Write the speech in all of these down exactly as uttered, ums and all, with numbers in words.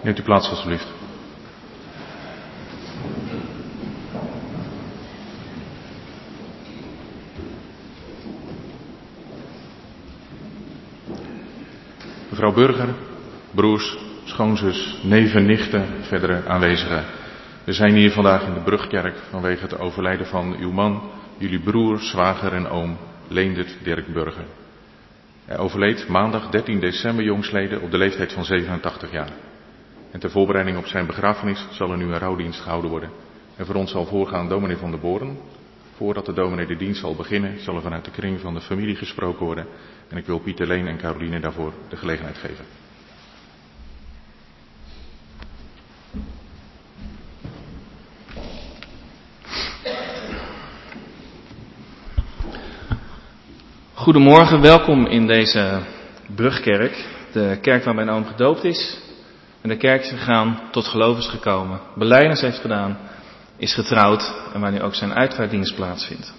Neemt u plaats alstublieft. Mevrouw Burger, broers, schoonzus, neven, nichten, verdere aanwezigen. We zijn hier vandaag in de Brugkerk vanwege het overlijden van uw man, jullie broer, zwager en oom, Leendert Dirk Burger. Hij overleed maandag dertien december jongsleden op de leeftijd van zevenentachtig jaar. En ter voorbereiding op zijn begrafenis zal er nu een rouwdienst gehouden worden. En voor ons zal voorgaan dominee van der Boren. Voordat de dominee de dienst zal beginnen, zal er vanuit de kring van de familie gesproken worden. En ik wil Pieter Leen en Caroline daarvoor de gelegenheid geven. Goedemorgen, welkom in deze Brugkerk, de kerk waar mijn oom gedoopt is. En de kerk is gegaan, tot geloof is gekomen, belijdenis heeft gedaan, is getrouwd en waar nu ook zijn uitvaartdienst plaatsvindt.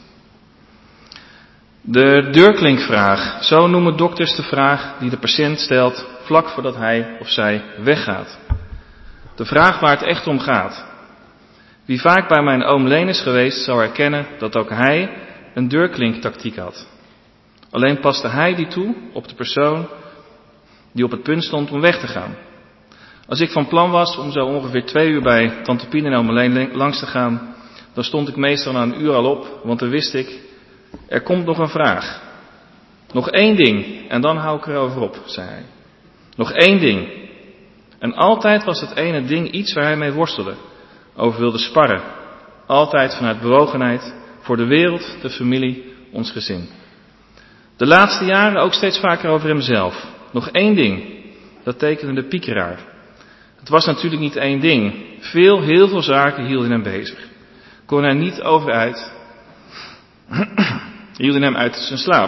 De deurklinkvraag, zo noemen dokters de vraag die de patiënt stelt vlak voordat hij of zij weggaat. De vraag waar het echt om gaat. Wie vaak bij mijn oom Leen is geweest, zou herkennen dat ook hij een deurklinktactiek had. Alleen paste hij die toe op de persoon die op het punt stond om weg te gaan. Als ik van plan was om zo ongeveer twee uur bij tante Pien en oom Leen langs te gaan, dan stond ik meestal na een uur al op, want dan wist ik, er komt nog een vraag. Nog één ding en dan hou ik erover op, zei hij. Nog één ding. En altijd was het ene ding iets waar hij mee worstelde, over wilde sparren. Altijd vanuit bewogenheid voor de wereld, de familie, ons gezin. De laatste jaren ook steeds vaker over hemzelf. Nog één ding, dat tekende de piekeraar. Het was natuurlijk niet één ding. Veel, heel veel zaken hielden hem bezig. Kon hij niet over uit. hielden hem uit zijn slaap.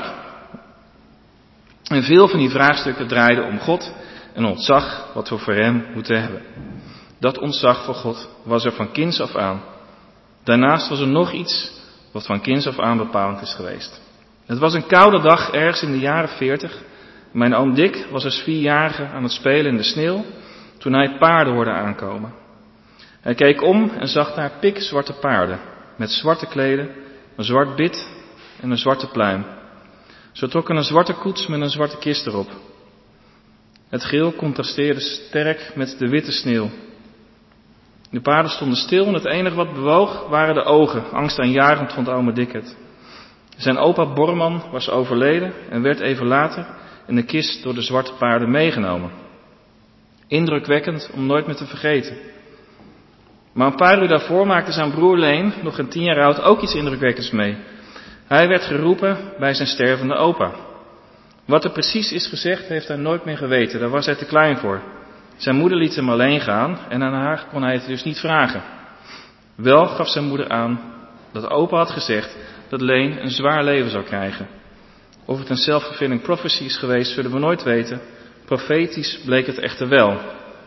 En veel van die vraagstukken draaiden om God en ontzag wat we voor hem moeten hebben. Dat ontzag voor God was er van kinds af aan. Daarnaast was er nog iets wat van kinds af aan bepalend is geweest. Het was een koude dag ergens in de jaren veertig. Mijn oom Dick was als vierjarige aan het spelen in de sneeuw toen hij paarden hoorde aankomen. Hij keek om en zag daar pikzwarte paarden met zwarte kleden, een zwart bit en een zwarte pluim. Ze trokken een zwarte koets met een zwarte kist erop. Het geel contrasteerde sterk met de witte sneeuw. De paarden stonden stil en het enige wat bewoog waren de ogen, angstaanjagend vond ome Dick het. Zijn opa Borman was overleden en werd even later in de kist door de zwarte paarden meegenomen. Indrukwekkend om nooit meer te vergeten. Maar een paar uur daarvoor maakte zijn broer Leen, nog geen tien jaar oud, ook iets indrukwekkends mee. Hij werd geroepen bij zijn stervende opa. Wat er precies is gezegd heeft hij nooit meer geweten, daar was hij te klein voor. Zijn moeder liet hem alleen gaan en aan haar kon hij het dus niet vragen. Wel gaf zijn moeder aan dat opa had gezegd dat Leen een zwaar leven zou krijgen. Of het een self-fulfilling prophecy is geweest, zullen we nooit weten. Profetisch bleek het echter wel.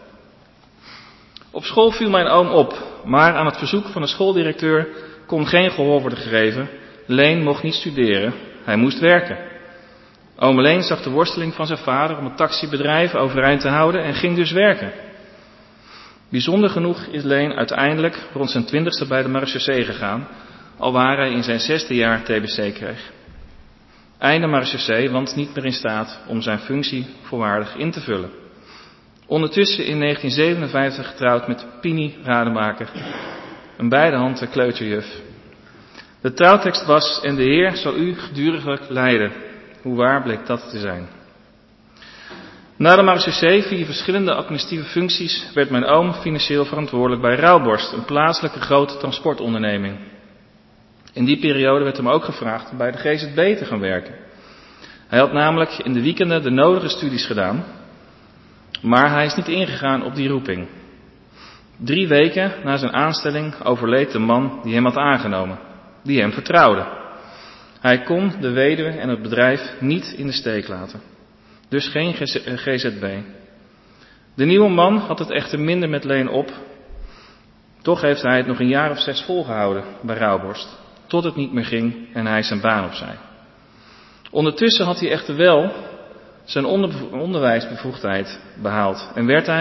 Op school viel mijn oom op, maar aan het verzoek van de schooldirecteur kon geen gehoor worden gegeven. Leen mocht niet studeren, hij moest werken. Oom Leen zag de worsteling van zijn vader om het taxibedrijf overeind te houden en ging dus werken. Bijzonder genoeg is Leen uiteindelijk rond zijn twintigste bij de marechaussee gegaan, alwaar hij in zijn zesde jaar T B C kreeg. Einde marechaussee, want niet meer in staat om zijn functie volwaardig in te vullen. Ondertussen in negentien zevenenvijftig getrouwd met Pini Rademaker, een beidehanden kleuterjuf. De trouwtekst was, en de Heer zal u geduriglijk leiden. Hoe waar bleek dat te zijn. Na de marechaussee, via verschillende administratieve functies, werd mijn oom financieel verantwoordelijk bij Rauwborst, een plaatselijke grote transportonderneming. In die periode werd hem ook gevraagd om bij de G Z B te gaan werken. Hij had namelijk in de weekenden de nodige studies gedaan, maar hij is niet ingegaan op die roeping. Drie weken na zijn aanstelling overleed de man die hem had aangenomen, die hem vertrouwde. Hij kon de weduwe en het bedrijf niet in de steek laten. Dus geen G Z B. De nieuwe man had het echter minder met Leen op. Toch heeft hij het nog een jaar of zes volgehouden bij Rauwborst. Tot het niet meer ging en hij zijn baan opzij. Ondertussen had hij echter wel zijn onder, onderwijsbevoegdheid behaald. En werd hij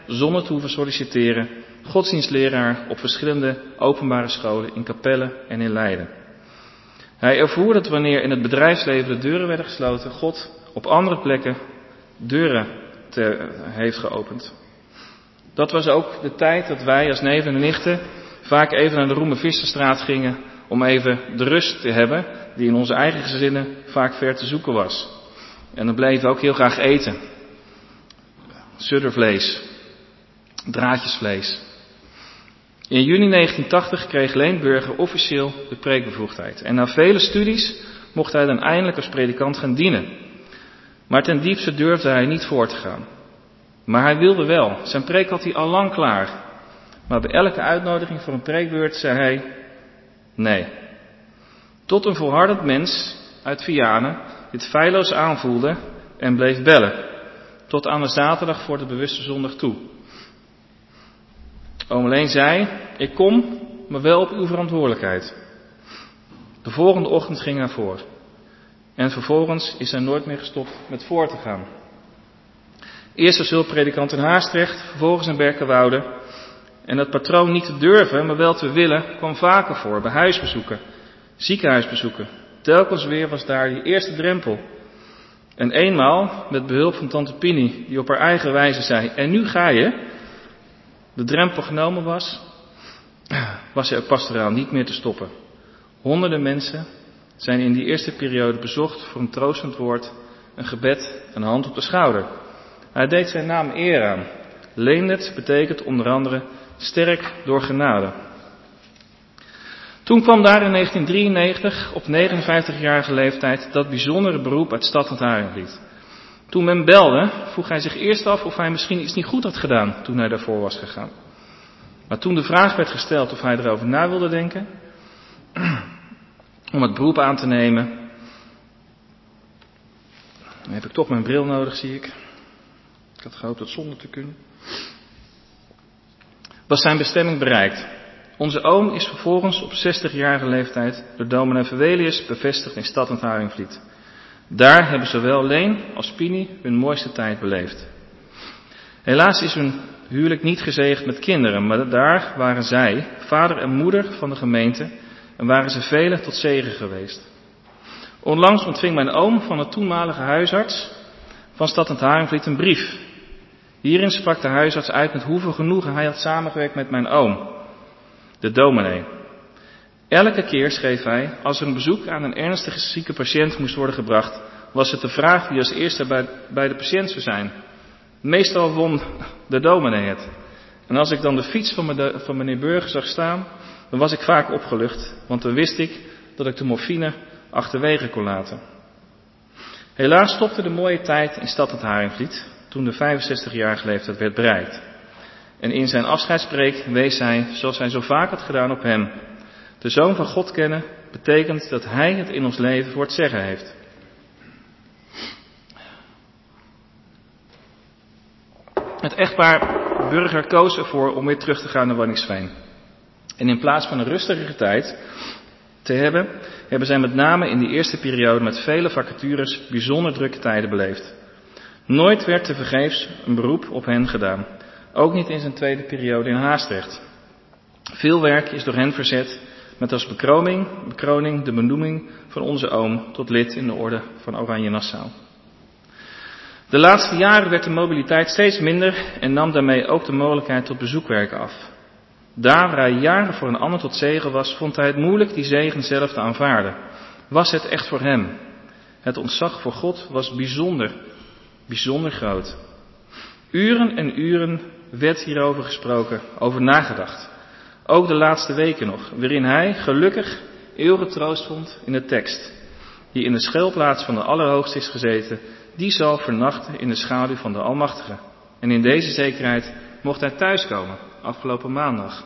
zonder te hoeven solliciteren, godsdienstleraar op verschillende openbare scholen in Capelle en in Leiden. Hij ervoer dat wanneer in het bedrijfsleven de deuren werden gesloten, God op andere plekken deuren te, heeft geopend. Dat was ook de tijd dat wij als neven en nichten vaak even naar de Roemer-Visserstraat gingen om even de rust te hebben die in onze eigen gezinnen vaak ver te zoeken was. En dan bleven we ook heel graag eten. Suddervlees, draadjesvlees. In juni negentien tachtig kreeg Leen Burger officieel de preekbevoegdheid. En na vele studies mocht hij dan eindelijk als predikant gaan dienen. Maar ten diepste durfde hij niet voor te gaan. Maar hij wilde wel. Zijn preek had hij al lang klaar. Maar bij elke uitnodiging voor een preekbeurt zei hij nee. Tot een volhardend mens uit Vianen dit feilloos aanvoelde en bleef bellen. Tot aan de zaterdag voor de bewuste zondag toe. Oom Leen zei, ik kom, maar wel op uw verantwoordelijkheid. De volgende ochtend ging hij voor. En vervolgens is hij nooit meer gestopt met voor te gaan. Eerst als hulppredikant in Haastrecht, vervolgens in Berkenwoude. En dat patroon niet te durven, maar wel te willen, kwam vaker voor. Bij huisbezoeken, ziekenhuisbezoeken. Telkens weer was daar die eerste drempel. En eenmaal, met behulp van tante Pini, die op haar eigen wijze zei, en nu ga je, de drempel genomen was, was hij pastoraal niet meer te stoppen. Honderden mensen zijn in die eerste periode bezocht voor een troostend woord, een gebed, een hand op de schouder. Hij deed zijn naam eer aan. Leendert betekent onder andere sterk door genade. Toen kwam daar in negentien drieënnegentig op negenenvijftigjarige leeftijd dat bijzondere beroep uit Stad en Haringvliet. Toen men belde, vroeg hij zich eerst af of hij misschien iets niet goed had gedaan toen hij daarvoor was gegaan. Maar toen de vraag werd gesteld of hij erover na wilde denken, om het beroep aan te nemen, dan heb ik toch mijn bril nodig, zie ik. Ik had gehoopt dat zonder te kunnen. Was zijn bestemming bereikt. Onze oom is vervolgens op zestigjarige leeftijd door dominee Verwelius bevestigd in Stad en Haringvliet. Daar hebben zowel Leen als Pini hun mooiste tijd beleefd. Helaas is hun huwelijk niet gezegend met kinderen, maar daar waren zij, vader en moeder van de gemeente, en waren ze velen tot zegen geweest. Onlangs ontving mijn oom van de toenmalige huisarts van Stad en Haringvliet een brief. Hierin sprak de huisarts uit met hoeveel genoegen hij had samengewerkt met mijn oom, de dominee. Elke keer, schreef hij, als er een bezoek aan een ernstige zieke patiënt moest worden gebracht, was het de vraag wie als eerste bij, bij de patiënt zou zijn. Meestal won de dominee het. En als ik dan de fiets van, de, van meneer Burger zag staan, dan was ik vaak opgelucht, want dan wist ik dat ik de morfine achterwege kon laten. Helaas stopte de mooie tijd in Stad en Haringvliet toen de vijfenzestigjarige leeftijd werd bereikt. En in zijn afscheidspreek wees hij, zoals hij zo vaak had gedaan, op hem. De Zoon van God kennen betekent dat hij het in ons leven voor het zeggen heeft. Het echtpaar Burger koos ervoor om weer terug te gaan naar Waddinxveen. En in plaats van een rustigere tijd te hebben, hebben zij met name in die eerste periode met vele vacatures bijzonder drukke tijden beleefd. Nooit werd tevergeefs een beroep op hen gedaan. Ook niet in zijn tweede periode in Haastrecht. Veel werk is door hen verzet met als bekroning, bekroning de benoeming van onze oom tot lid in de orde van Oranje Nassau. De laatste jaren werd de mobiliteit steeds minder en nam daarmee ook de mogelijkheid tot bezoekwerken af. Daar waar hij jaren voor een ander tot zegen was, vond hij het moeilijk die zegen zelf te aanvaarden. Was het echt voor hem? Het ontzag voor God was bijzonder, bijzonder groot. Uren en uren werd hierover gesproken, over nagedacht. Ook de laatste weken nog, waarin hij gelukkig eeuwige troost vond in de tekst. Die in de schuilplaats van de Allerhoogste is gezeten, die zal vernachten in de schaduw van de Almachtige. En in deze zekerheid mocht hij thuiskomen, afgelopen maandag.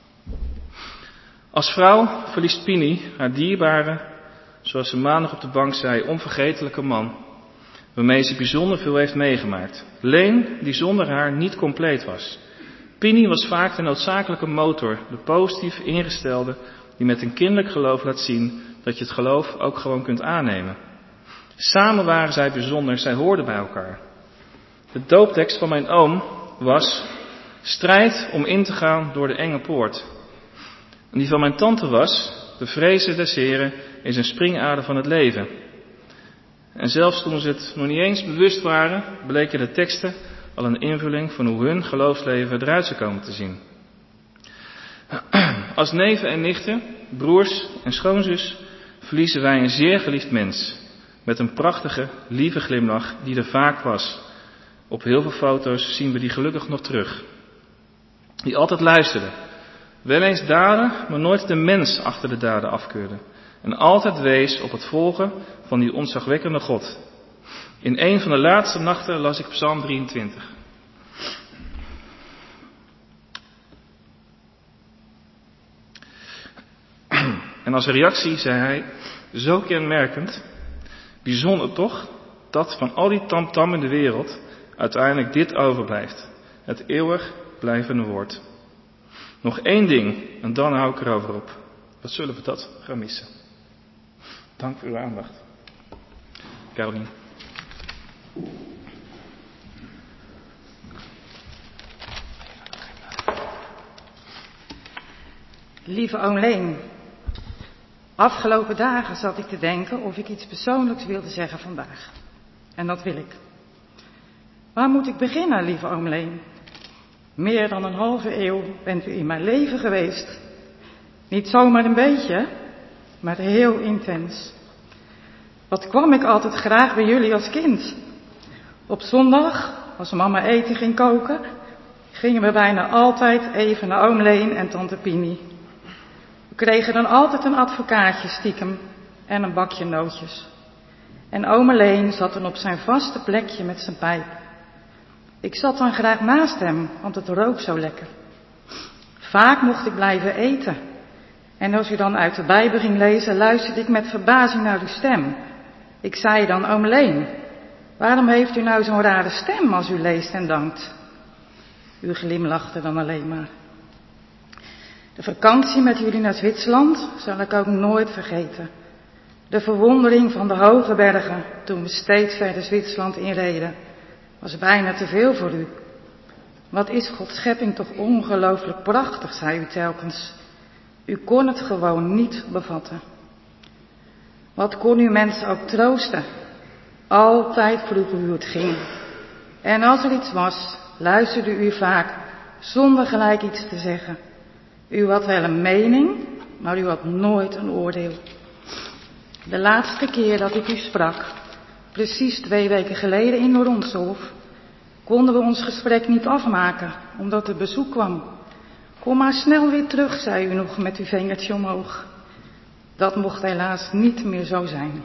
Als vrouw verliest Pini haar dierbare, zoals ze maandag op de bank zei, onvergetelijke man, waarmee ze bijzonder veel heeft meegemaakt. Leen, die zonder haar niet compleet was. Pini was vaak de noodzakelijke motor, de positief ingestelde, die met een kinderlijk geloof laat zien dat je het geloof ook gewoon kunt aannemen. Samen waren zij bijzonder, zij hoorden bij elkaar. De dooptekst van mijn oom was: Strijd om in te gaan door de enge poort. En die van mijn tante was, de vrezen des Heren is een springader van het leven. En zelfs toen ze het nog niet eens bewust waren, bleken de teksten al een invulling van hoe hun geloofsleven eruit zou komen te zien. Als neven en nichten, broers en schoonzus verliezen wij een zeer geliefd mens. Met een prachtige, lieve glimlach die er vaak was. Op heel veel foto's zien we die gelukkig nog terug. Die altijd luisterde. Wel eens daden, maar nooit de mens achter de daden afkeurde. En altijd wees op het volgen van die ontzagwekkende God. In een van de laatste nachten las ik Psalm drieëntwintig. En als reactie zei hij, zo kenmerkend, bijzonder toch, dat van al die tamtam in de wereld uiteindelijk dit overblijft. Het eeuwig blijvende woord. Nog één ding en dan hou ik erover op. Wat zullen we dat gaan missen? Dank voor uw aandacht. Carolien. Lieve oom Leen, afgelopen dagen zat ik te denken of ik iets persoonlijks wilde zeggen vandaag. En dat wil ik. Waar moet ik beginnen, lieve oom Leen? Meer dan een halve eeuw bent u in mijn leven geweest. Niet zomaar een beetje, maar heel intens. Wat kwam ik altijd graag bij jullie als kind? Op zondag, als mama eten ging koken, gingen we bijna altijd even naar oom Leen en tante Pini. We kregen dan altijd een advocaatje stiekem en een bakje nootjes. En oom Leen zat dan op zijn vaste plekje met zijn pijp. Ik zat dan graag naast hem, want het rook zo lekker. Vaak mocht ik blijven eten. En als u dan uit de Bijbel ging lezen, luisterde ik met verbazing naar uw stem. Ik zei dan, oom Leen, waarom heeft u nou zo'n rare stem als u leest en dankt? U glimlachte dan alleen maar. De vakantie met jullie naar Zwitserland zal ik ook nooit vergeten. De verwondering van de hoge bergen toen we steeds verder Zwitserland inreden, was bijna te veel voor u. Wat is Gods schepping toch ongelooflijk prachtig, zei u telkens. U kon het gewoon niet bevatten. Wat kon u mensen ook troosten? Altijd vroeg u hoe het ging. En als er iets was, luisterde u vaak zonder gelijk iets te zeggen. U had wel een mening, maar u had nooit een oordeel. De laatste keer dat ik u sprak, precies twee weken geleden in Ronshof, konden we ons gesprek niet afmaken, omdat er bezoek kwam. Kom maar snel weer terug, zei u nog met uw vingertje omhoog. Dat mocht helaas niet meer zo zijn.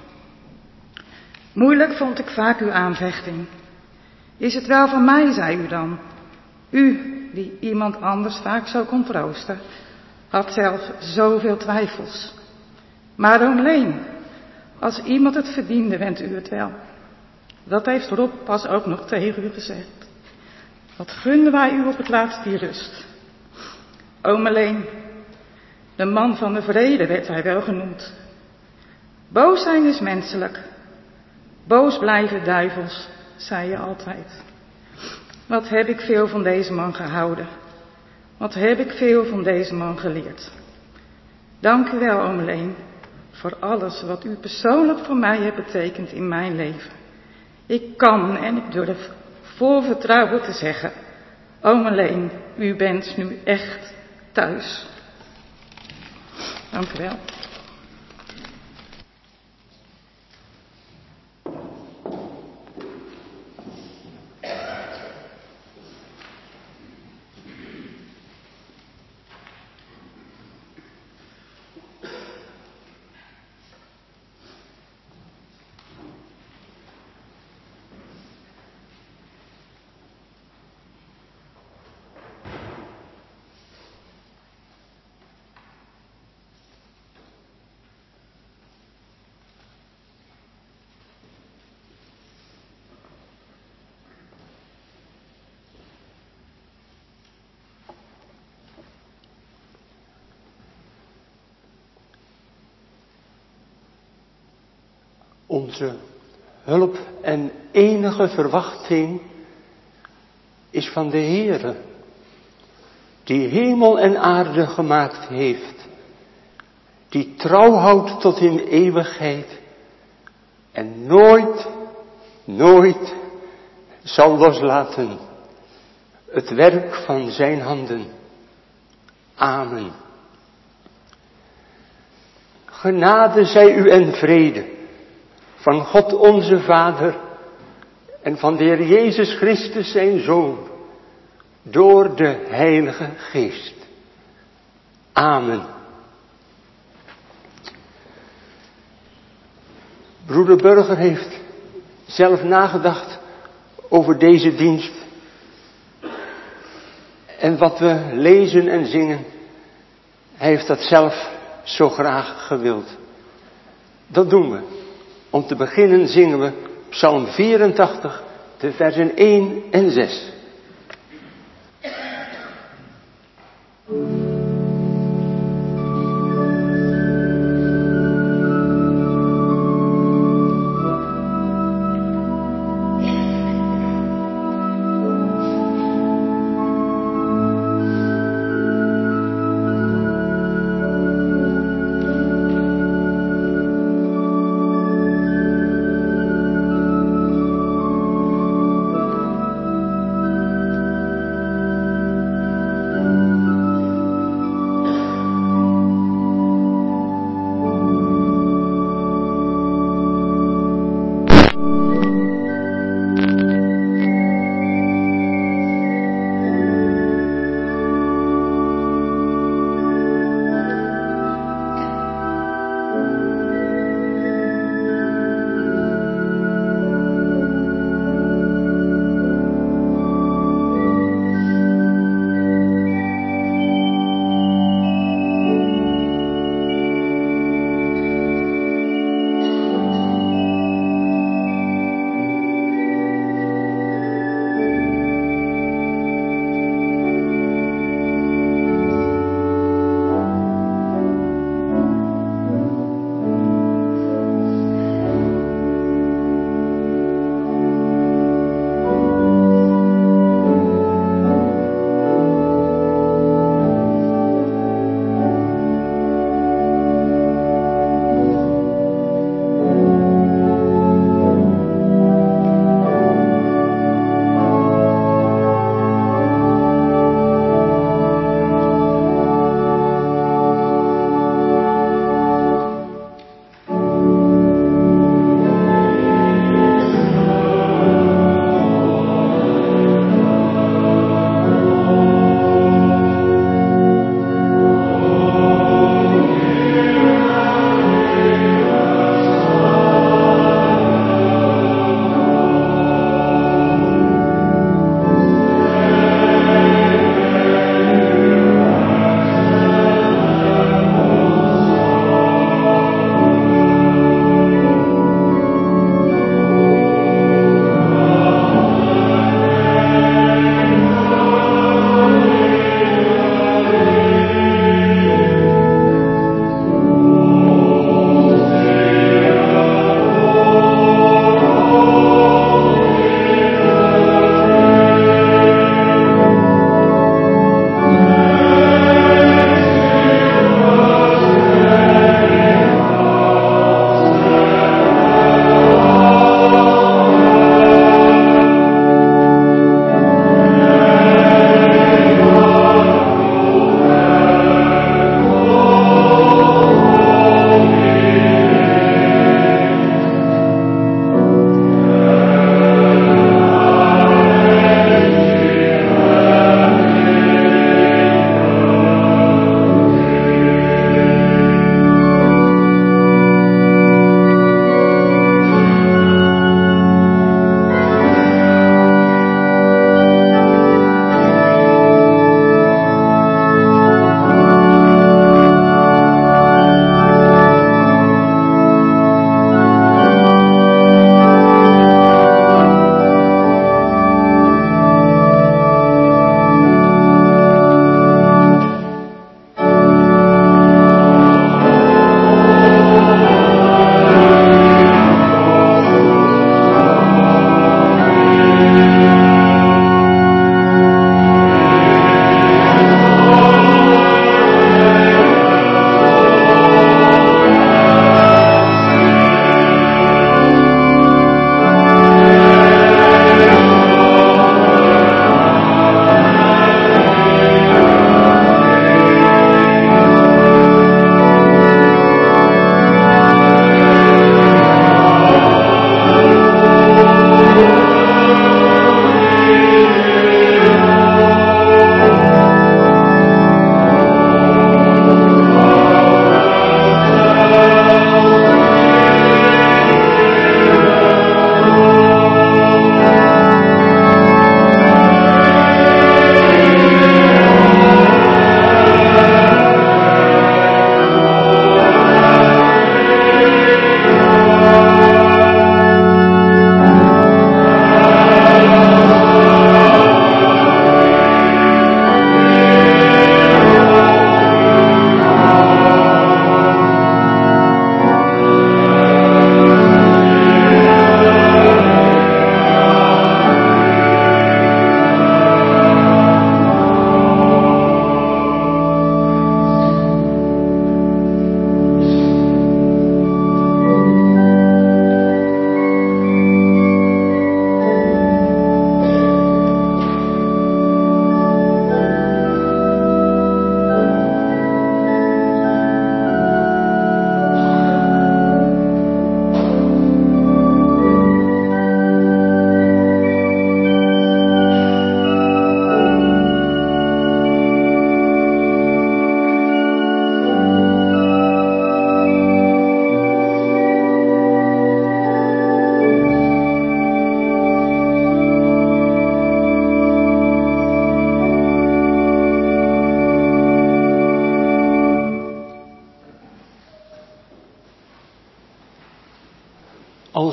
Moeilijk vond ik vaak uw aanvechting. Is het wel van mij, zei u dan. U, die iemand anders vaak zo kon troosten, had zelf zoveel twijfels. Maar oom Leen, als iemand het verdiende, went u het wel. Dat heeft Rob pas ook nog tegen u gezegd. Wat gunden wij u op het laatst die rust. Oom Leen, de man van de vrede werd hij wel genoemd. Boos zijn is menselijk. Boos blijven duivels, zei je altijd. Wat heb ik veel van deze man gehouden. Wat heb ik veel van deze man geleerd. Dank u wel, oom Leen, voor alles wat u persoonlijk voor mij hebt betekend in mijn leven. Ik kan en ik durf vol vertrouwen te zeggen, oom Leen, u bent nu echt thuis. Dank u wel. Onze hulp en enige verwachting is van de Heere, die hemel en aarde gemaakt heeft, die trouw houdt tot in eeuwigheid en nooit, nooit zal loslaten het werk van zijn handen. Amen. Genade zij u en vrede van God onze Vader en van de Heer Jezus Christus zijn Zoon, door de Heilige Geest. Amen. Broeder Burger heeft zelf nagedacht over deze dienst. En wat we lezen en zingen, hij heeft dat zelf zo graag gewild. Dat doen we. Om te beginnen zingen we Psalm vierentachtig, de versen één en zes.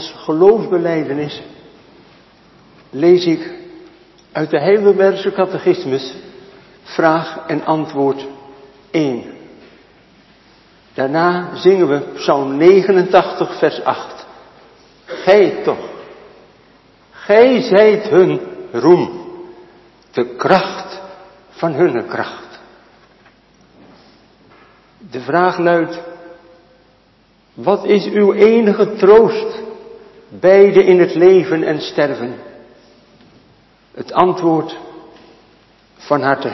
als geloofsbelijdenis lees ik uit de Heidelbergse Catechismus vraag en antwoord één. Daarna zingen we Psalm negenentachtig vers acht. Gij toch, gij zijt hun roem, de kracht van hunne kracht. De vraag luidt, wat is uw enige troost, beide in het leven en sterven? Het antwoord, van harte,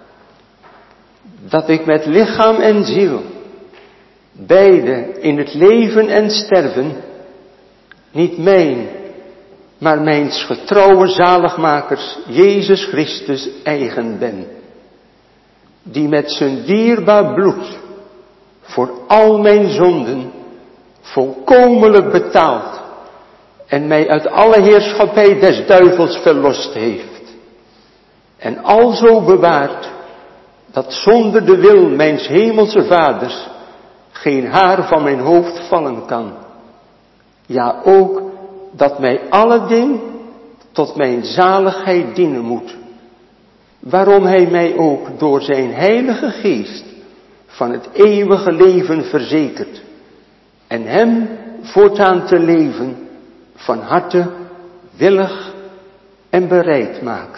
dat ik met lichaam en ziel, beide in het leven en sterven, niet mijn, maar mijns getrouwe zaligmakers, Jezus Christus, eigen ben, die met zijn dierbaar bloed voor al mijn zonden volkomenlijk betaald en mij uit alle heerschappij des duivels verlost heeft. En alzo bewaart, dat zonder de wil mijns hemelse vaders geen haar van mijn hoofd vallen kan. Ja, ook dat mij alle ding tot mijn zaligheid dienen moet. Waarom hij mij ook door zijn heilige geest van het eeuwige leven verzekert. En hem voortaan te leven van harte willig en bereid maakt.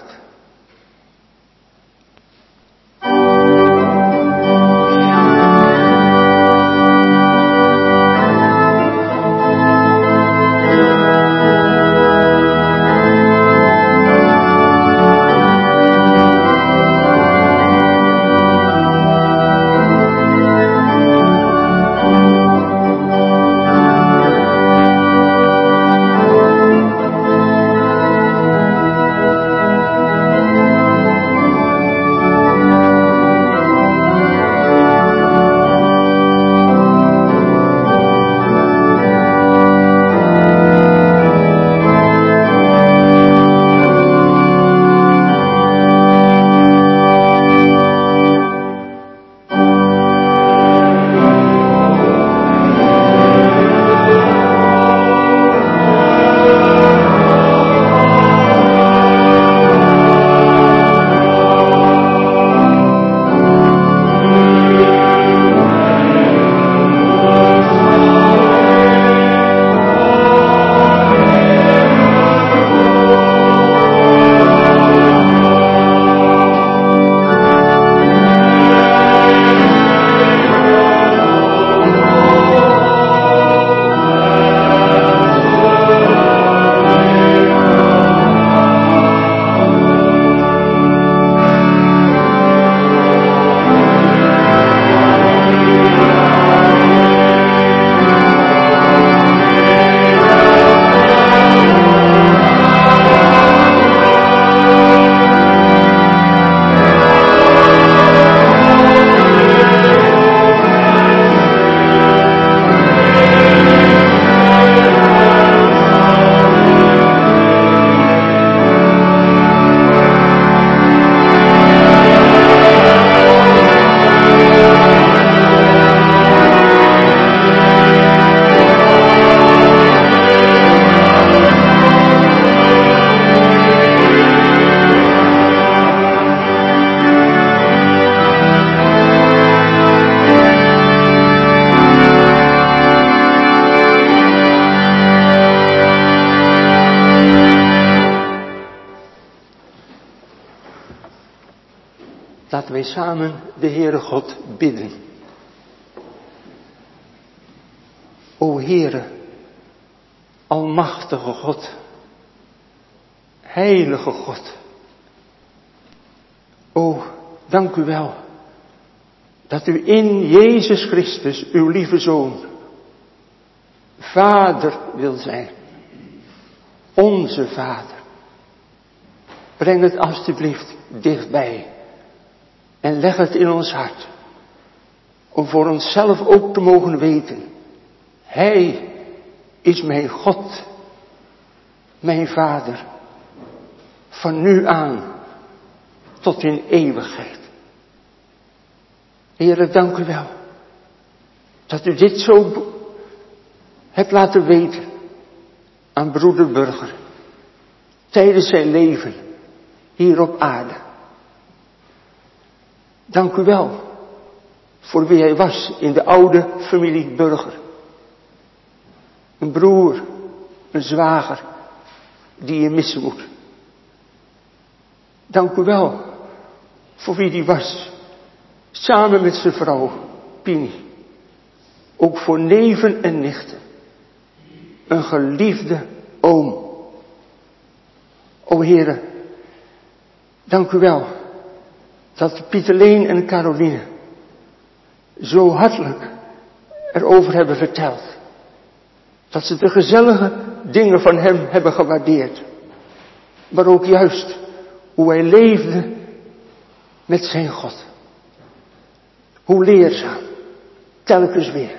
Laten wij samen de Heere God bidden. O Heere, almachtige God, heilige God. O, dank u wel dat u in Jezus Christus, uw lieve Zoon, Vader wil zijn. Onze Vader. Breng het alstublieft dichtbij. En leg het in ons hart. Om voor onszelf ook te mogen weten. Hij is mijn God. Mijn Vader. Van nu aan. Tot in eeuwigheid. Heere, dank u wel. Dat u dit zo hebt laten weten. aan broeder Burger tijdens zijn leven hier op aarde. Dank u wel voor wie hij was in de oude familie Burger. Een broer, een zwager die je missen moet. Dank u wel voor wie die was, samen met zijn vrouw Pini. Ook voor neven en nichten. Een geliefde oom. O Heere, dank u wel dat Pieterleen en Caroline zo hartelijk erover hebben verteld. Dat ze de gezellige dingen van hem hebben gewaardeerd. Maar ook juist hoe hij leefde met zijn God. Hoe leerzaam, telkens weer.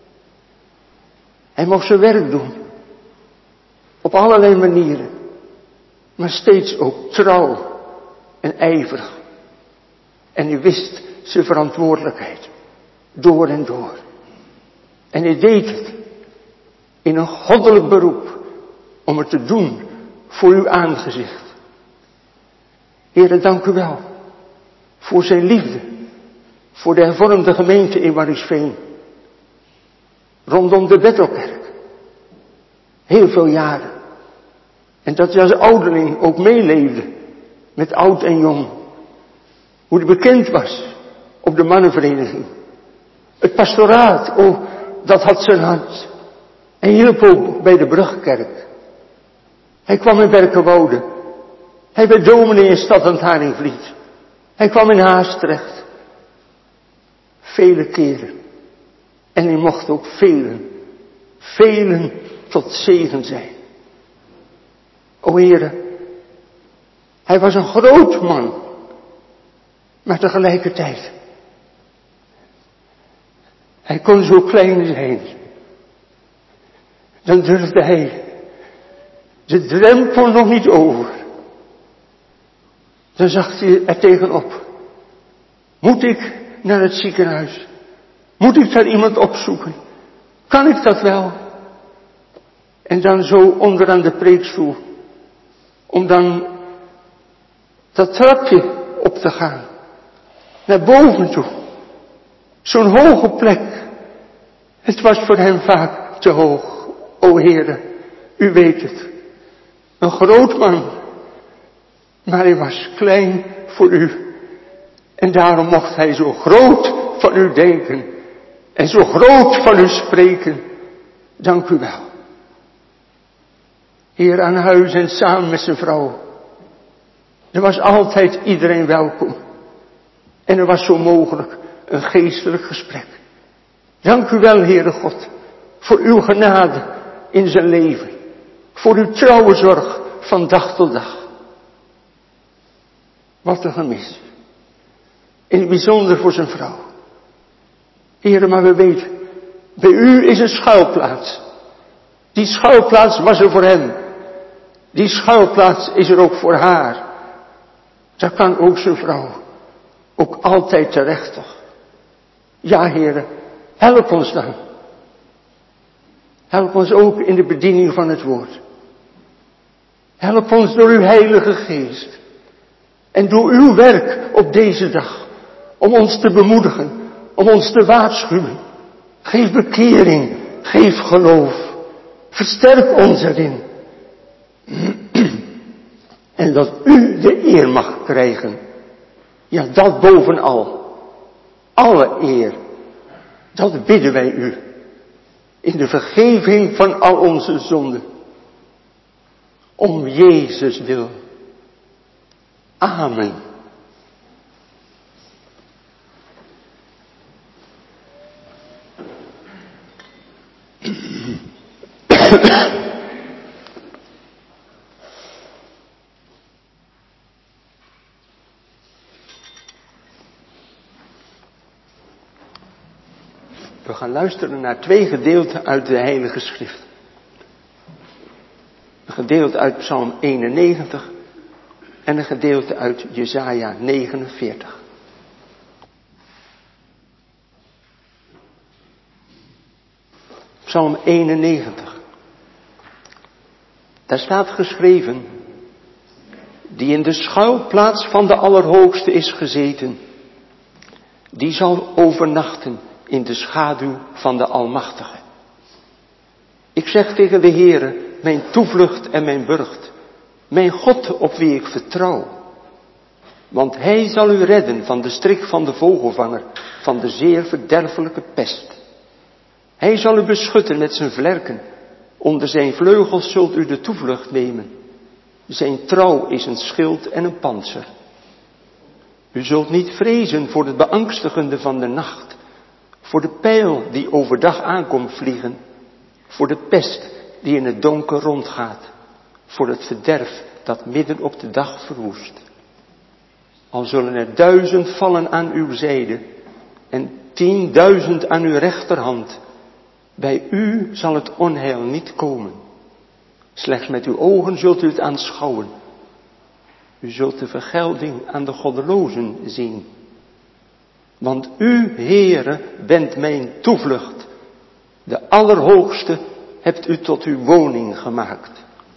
Hij mocht zijn werk doen. Op allerlei manieren. Maar steeds ook trouw en ijverig. En hij wist zijn verantwoordelijkheid. Door en door. En hij deed het. In een goddelijk beroep. Om het te doen voor uw aangezicht. Heere, dank u wel. Voor zijn liefde. Voor de hervormde gemeente in Waddinxveen. Rondom de Bethelkerk. Heel veel jaren. En dat hij als ouderling ook meeleefde. Met oud en jong. Hoe hij bekend was. Op de mannenvereniging. Het pastoraat. Oh, dat had zijn hart. Hij hielp ook bij de Brugkerk. Hij kwam in Berkenwoude. Hij werd dominee in Stad aan het Haringvliet. Hij kwam in Haastrecht. Vele keren. En hij mocht ook velen, velen tot zegen zijn. O Heere, hij was een groot man. Maar tegelijkertijd. Hij kon zo klein zijn. Dan durfde hij de drempel nog niet over. Dan zag hij er tegenop. Moet ik naar het ziekenhuis? Moet ik daar iemand opzoeken? Kan ik dat wel? En dan zo onderaan de preekstoel. Om dan dat trapje op te gaan. Naar boven toe. Zo'n hoge plek. Het was voor hem vaak te hoog. O Heere, u weet het. Een groot man. Maar hij was klein voor u. En daarom mocht hij zo groot van u denken. En zo groot van u spreken. Dank u wel. Hier aan huis en samen met zijn vrouw. Er was altijd iedereen welkom. En er was zo mogelijk een geestelijk gesprek. Dank u wel, Heere God. Voor uw genade in zijn leven. Voor uw trouwe zorg van dag tot dag. Wat een gemis. In het bijzonder voor zijn vrouw. Heere, maar we weten. Bij u is een schuilplaats. Die schuilplaats was er voor hem. Die schuilplaats is er ook voor haar. Daar kan ook zijn vrouw. Ook altijd terecht toch. Ja, Heere. Help ons dan. Help ons ook in de bediening van het woord. Help ons door uw Heilige Geest. En door uw werk op deze dag. Om ons te bemoedigen. Om ons te waarschuwen. Geef bekering. Geef geloof. Versterk ons erin. En dat u de eer mag krijgen. Ja, dat bovenal. Alle eer. Dat bidden wij u. In de vergeving van al onze zonden. Om Jezus wil. Amen. We gaan luisteren naar twee gedeelten uit de Heilige Schrift. Een gedeelte uit Psalm eenennegentig en een gedeelte uit Jesaja negenenveertig. Psalm eenennegentig. Daar staat geschreven, die in de schuilplaats van de Allerhoogste is gezeten, die zal overnachten in de schaduw van de Almachtige. Ik zeg tegen de Heere, mijn toevlucht en mijn burcht, mijn God op wie ik vertrouw. Want hij zal u redden van de strik van de vogelvanger, van de zeer verderfelijke pest. Hij zal u beschutten met zijn vlerken, onder zijn vleugels zult u de toevlucht nemen. Zijn trouw is een schild en een pantser. U zult niet vrezen voor het beangstigende van de nacht, voor de pijl die overdag aankomt vliegen, voor de pest die in het donker rondgaat, voor het verderf dat midden op de dag verwoest. Al zullen er duizend vallen aan uw zijde en tienduizend aan uw rechterhand, bij u zal het onheil niet komen. Slechts met uw ogen zult u het aanschouwen. U zult de vergelding aan de goddelozen zien. Want u, Heere, bent mijn toevlucht. De Allerhoogste hebt u tot uw woning gemaakt.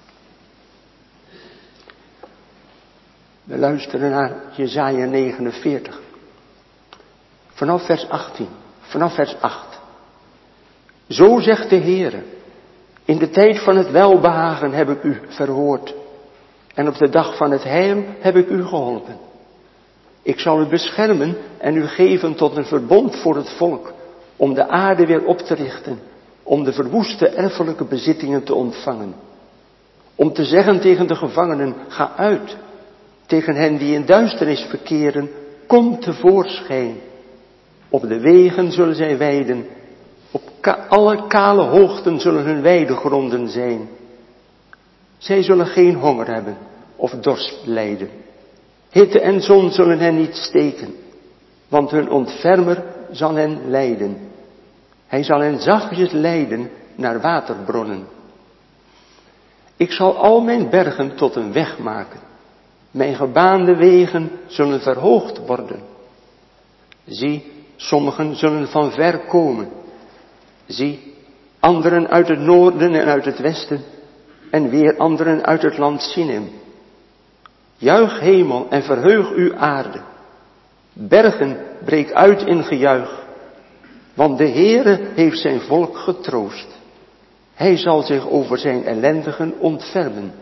We luisteren naar Jesaja negenenveertig. Vanaf vers achttien, vanaf vers acht. Zo zegt de Heere, in de tijd van het welbehagen heb ik u verhoord. En op de dag van het heil heb ik u geholpen. Ik zal u beschermen en u geven tot een verbond voor het volk, om de aarde weer op te richten, om de verwoeste erfelijke bezittingen te ontvangen. Om te zeggen tegen de gevangenen, ga uit. Tegen hen die in duisternis verkeren, kom tevoorschijn. Op de wegen zullen zij weiden, op ka- alle kale hoogten zullen hun weidegronden zijn. Zij zullen geen honger hebben of dorst lijden. Hitte en zon zullen hen niet steken, want hun ontfermer zal hen leiden. Hij zal hen zachtjes leiden naar waterbronnen. Ik zal al mijn bergen tot een weg maken. Mijn gebaande wegen zullen verhoogd worden. Zie, sommigen zullen van ver komen. Zie, anderen uit het noorden en uit het westen, en weer anderen uit het land Sinem. Juich hemel en verheug uw aarde. Bergen, breek uit in gejuich, want de Heere heeft zijn volk getroost. Hij zal zich over zijn ellendigen ontfermen.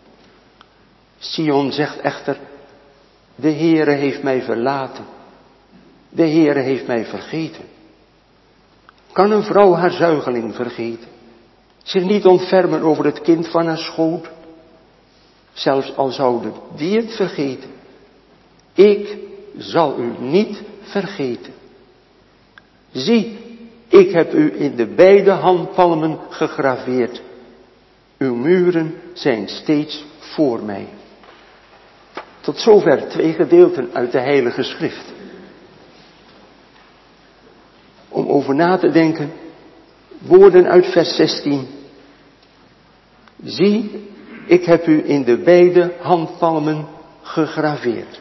Sion zegt echter, de Heere heeft mij verlaten. De Heere heeft mij vergeten. Kan een vrouw haar zuigeling vergeten? Zich niet ontfermen over het kind van haar schoot? Zelfs al zouden die het vergeten. Ik zal u niet vergeten. Zie, ik heb u in de beide handpalmen gegraveerd. Uw muren zijn steeds voor mij. Tot zover twee gedeelten uit de Heilige Schrift. Om over na te denken, woorden uit vers zestien. Zie, ik heb u in de beide handpalmen gegraveerd.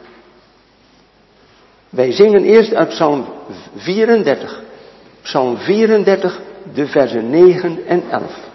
Wij zingen eerst uit Psalm vierendertig. Psalm vierendertig, de versen negen en elf.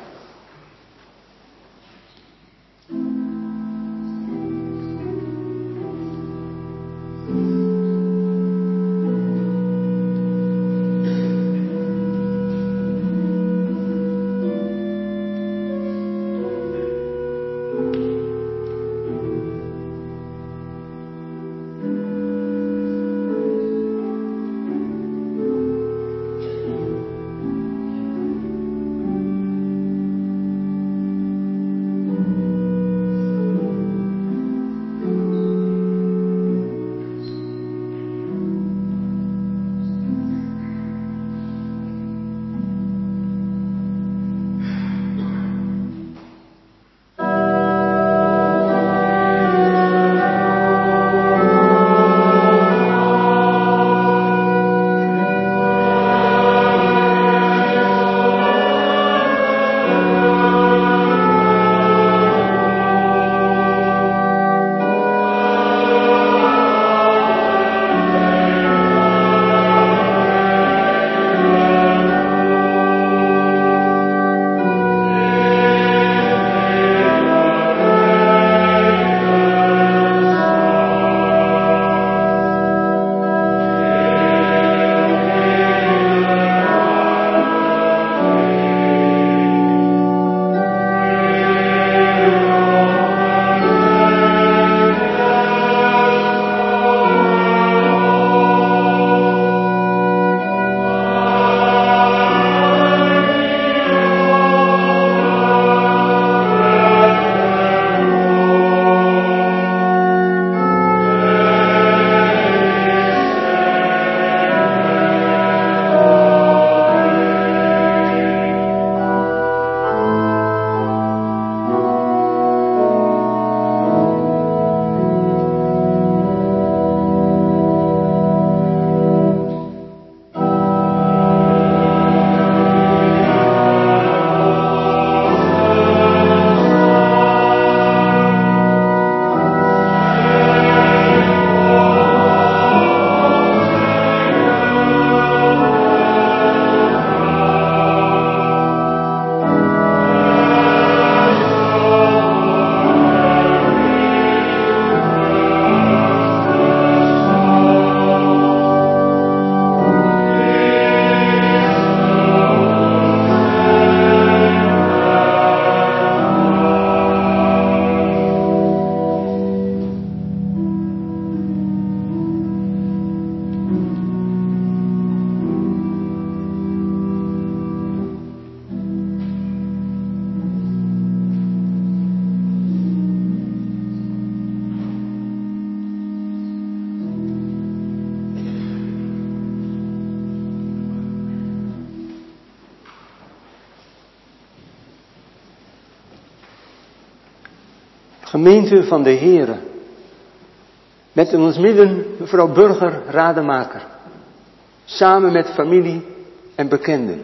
Gemeente van de Heere. Met in ons midden mevrouw Burger, Rademaker. Samen met familie en bekenden.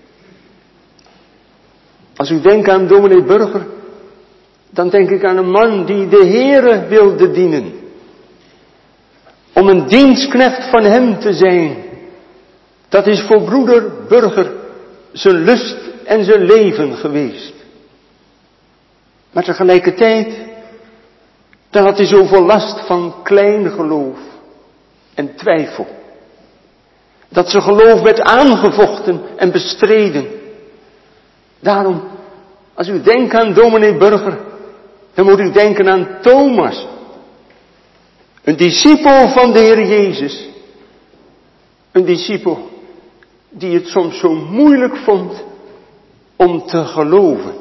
Als u denkt aan dominee Burger, dan denk ik aan een man die de Heere wilde dienen. Om een dienstknecht van hem te zijn. Dat is voor broeder Burger zijn lust en zijn leven geweest. Maar tegelijkertijd, dan had hij zoveel last van klein geloof en twijfel. Dat zijn geloof werd aangevochten en bestreden. Daarom, als u denkt aan dominee Burger, dan moet u denken aan Thomas. Een discipel van de Heer Jezus. Een discipel die het soms zo moeilijk vond om te geloven.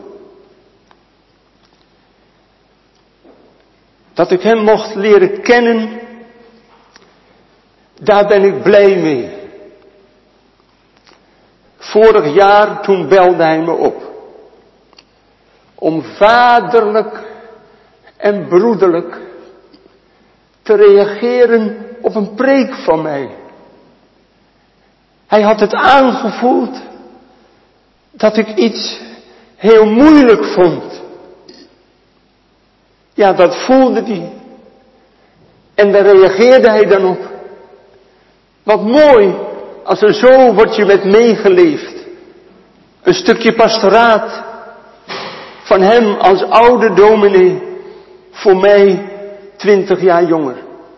Dat ik hem mocht leren kennen, daar ben ik blij mee. Vorig jaar, toen belde hij me op. Om vaderlijk en broederlijk te reageren op een preek van mij. Hij had het aangevoeld dat ik iets heel moeilijk vond. Ja, dat voelde hij. En daar reageerde hij dan op. Wat mooi, als er zo wordt je met meegeleefd. Een stukje pastoraat van hem als oude dominee, voor mij twintig jaar jonger.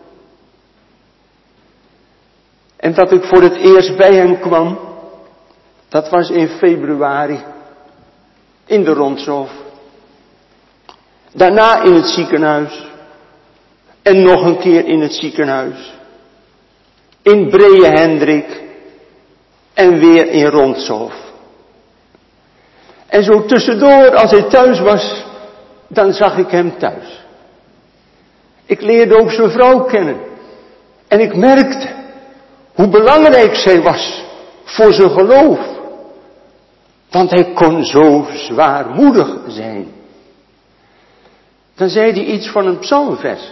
En dat ik voor het eerst bij hem kwam, dat was in februari, in de Ronshof. Daarna in het ziekenhuis. En nog een keer in het ziekenhuis. In Breë Hendrik. En weer in Ronshof. En zo tussendoor, als hij thuis was, dan zag ik hem thuis. Ik leerde ook zijn vrouw kennen. En ik merkte hoe belangrijk zij was voor zijn geloof. Want hij kon zo zwaarmoedig zijn. Dan zei hij iets van een psalmvers.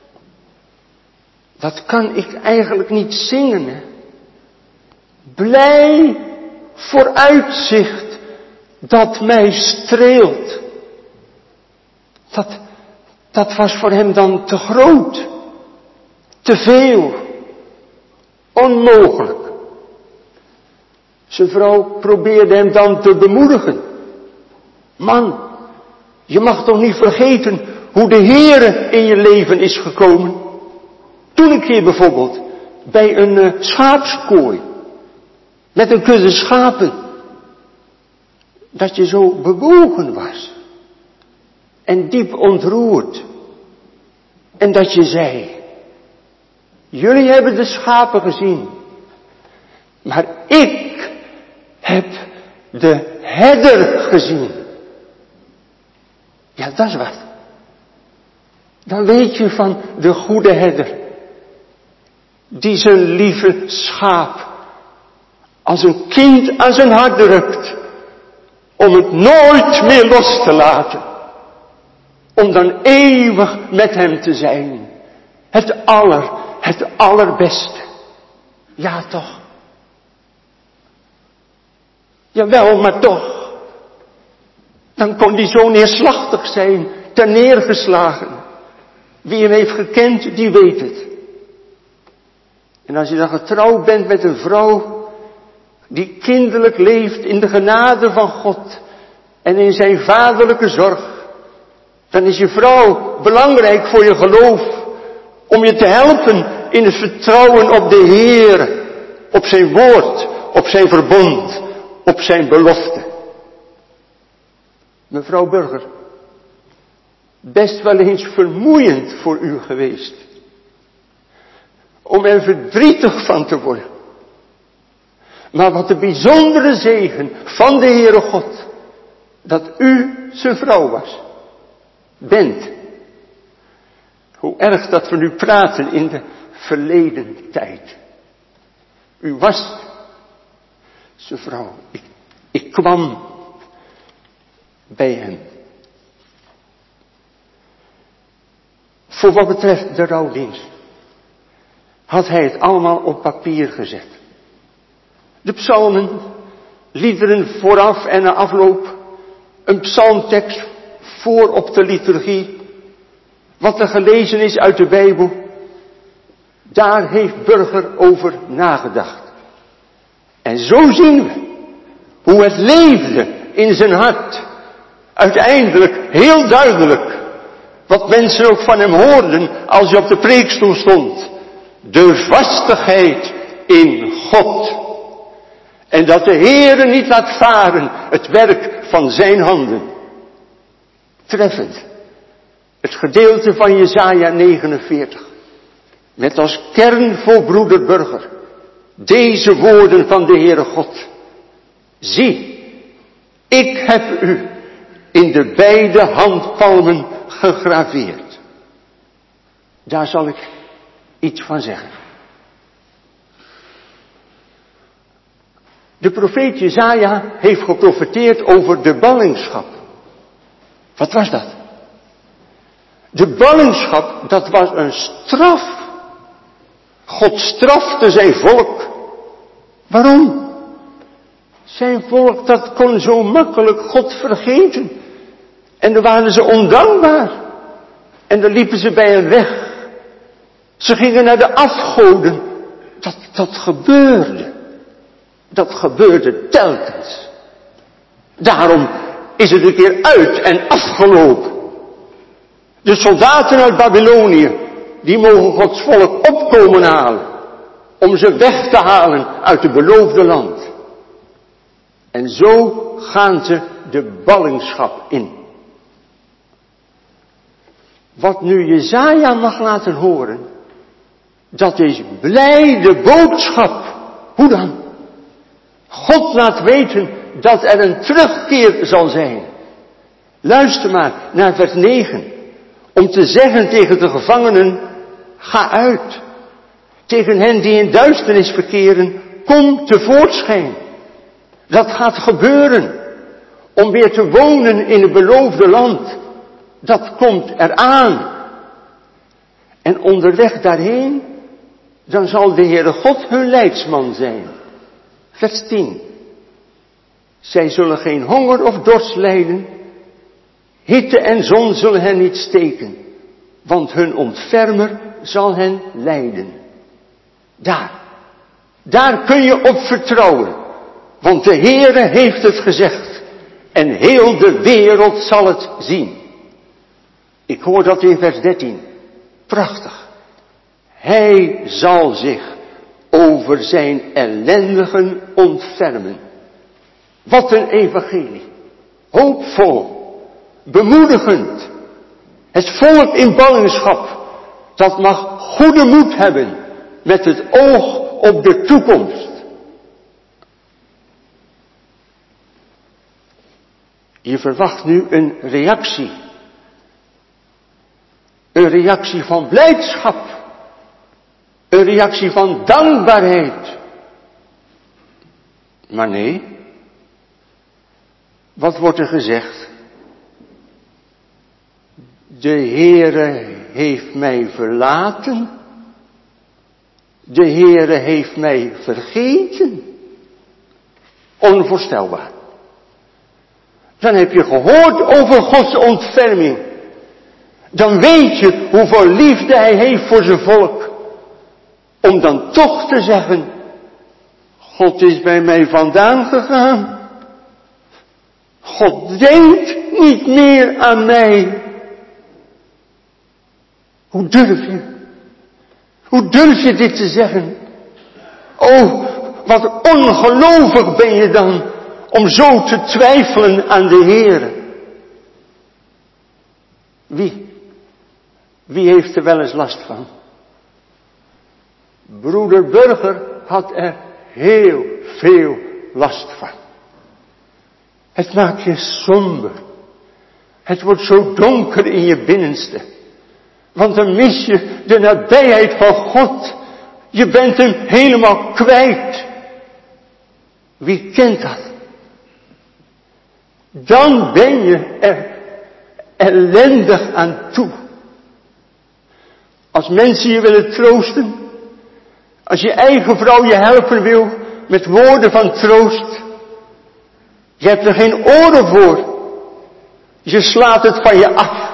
Dat kan ik eigenlijk niet zingen. Hè? Blij vooruitzicht dat mij streelt. Dat, dat was voor hem dan te groot. Te veel. Onmogelijk. Zijn vrouw probeerde hem dan te bemoedigen. Man, je mag toch niet vergeten hoe de Heere in je leven is gekomen. Toen ik hier bijvoorbeeld bij een uh, schaapskooi, met een kudde schapen, dat je zo bewogen was. En diep ontroerd. En dat je zei, jullie hebben de schapen gezien, maar ik heb de herder gezien. Ja, dat is wat. Dan weet je van de goede herder. Die zijn lieve schaap als een kind aan zijn hart drukt. Om het nooit meer los te laten. Om dan eeuwig met hem te zijn. Het aller, het allerbeste. Ja, toch. Jawel, maar toch. Dan kon die zo neerslachtig zijn, ter neergeslagen. Wie hem heeft gekend, die weet het. En als je dan getrouwd bent met een vrouw die kinderlijk leeft in de genade van God en in zijn vaderlijke zorg, dan is je vrouw belangrijk voor je geloof, om je te helpen in het vertrouwen op de Heer, op zijn woord, op zijn verbond, op zijn belofte. Mevrouw Burger, best wel eens vermoeiend voor u geweest. Om er verdrietig van te worden. Maar wat de bijzondere zegen van de Heere God, dat u zijn vrouw was, bent. Hoe erg dat we nu praten in de verleden tijd. U was zijn vrouw. Ik, ik kwam bij hem. voor wat betreft de rouwdienst, had hij het allemaal op papier gezet. De psalmen, liederen vooraf en na afloop, een psalmtekst voor op de liturgie, wat er gelezen is uit de Bijbel, daar heeft Burger over nagedacht. En zo zien we hoe het leefde in zijn hart. Uiteindelijk heel duidelijk, wat mensen ook van hem hoorden als hij op de preekstoel stond. De vastigheid in God. En dat de Heere niet laat varen het werk van zijn handen. Treffend. Het gedeelte van Jesaja negenenveertig. Met als kern voor broeder Burger deze woorden van de Heere God. Zie, ik heb u in de beide handpalmen gegraveerd. Daar zal ik iets van zeggen. De profeet Jesaja heeft geprofeteerd over de ballingschap. Wat was dat? De ballingschap, dat was een straf. God strafte zijn volk. Waarom? Zijn volk, dat kon zo makkelijk God vergeten. En dan waren ze ondankbaar. En dan liepen ze bij hem weg. Ze gingen naar de afgoden. Dat, dat gebeurde. Dat gebeurde telkens. Daarom is het een keer uit en afgelopen. De soldaten uit Babylonië, die mogen Gods volk opkomen halen. Om ze weg te halen uit het beloofde land. En zo gaan ze de ballingschap in. Wat nu Jesaja mag laten horen, dat is blijde boodschap. Hoe dan? God laat weten dat er een terugkeer zal zijn. Luister maar naar vers negen. Om te zeggen tegen de gevangenen, ga uit. Tegen hen die in duisternis verkeren, kom tevoorschijn. Dat gaat gebeuren. Om weer te wonen in het beloofde land. Dat komt eraan. En onderweg daarheen, dan zal de Heere God hun leidsman zijn. Vers tien. Zij zullen geen honger of dorst lijden. Hitte en zon zullen hen niet steken. Want hun ontfermer zal hen leiden. Daar. Daar kun je op vertrouwen. Want de Heere heeft het gezegd. En heel de wereld zal het zien. Ik hoor dat in vers dertien. Prachtig. Hij zal zich over zijn ellendigen ontfermen. Wat een evangelie. Hoopvol. Bemoedigend. Het volk in ballingschap. Dat mag goede moed hebben. Met het oog op de toekomst. Je verwacht nu een reactie. Een reactie van blijdschap. Een reactie van dankbaarheid. Maar nee. Wat wordt er gezegd? De Heere heeft mij verlaten. De Heere heeft mij vergeten. Onvoorstelbaar. Dan heb je gehoord over Gods ontferming. Dan weet je hoeveel liefde Hij heeft voor zijn volk. Om dan toch te zeggen, God is bij mij vandaan gegaan. God denkt niet meer aan mij. Hoe durf je? Hoe durf je dit te zeggen? Oh, wat ongelovig ben je dan om zo te twijfelen aan de Heere. Wie? Wie heeft er wel eens last van? Broeder Burger had er heel veel last van. Het maakt je somber. Het wordt zo donker in je binnenste. Want dan mis je de nabijheid van God. Je bent hem helemaal kwijt. Wie kent dat? Dan ben je er ellendig aan toe. Als mensen je willen troosten. Als je eigen vrouw je helpen wil met woorden van troost. Je hebt er geen oren voor. Je slaat het van je af.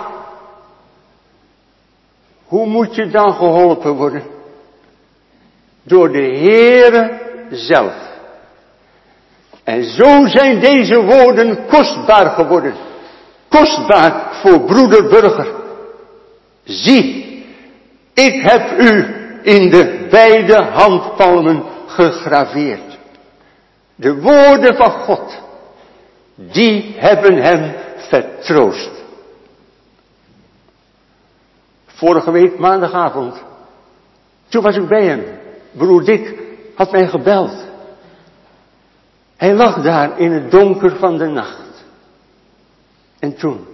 Hoe moet je dan geholpen worden? Door de Heere zelf. En zo zijn deze woorden kostbaar geworden. Kostbaar voor broeder Burger. Zie, ik heb u in de beide handpalmen gegraveerd. De woorden van God, die hebben hem vertroost. Vorige week maandagavond, toen was ik bij hem. Broer Dick had mij gebeld. Hij lag daar in het donker van de nacht. En toen,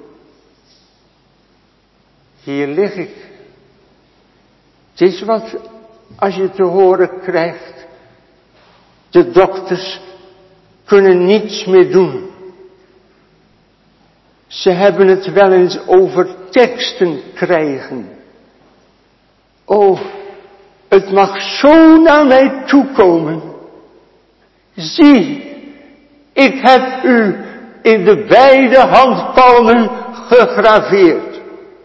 hier lig ik. Het is wat als je te horen krijgt. De dokters kunnen niets meer doen. Ze hebben het wel eens over teksten krijgen. Oh, het mag zo naar mij toekomen. Zie, ik heb u in de beide handpalmen gegraveerd.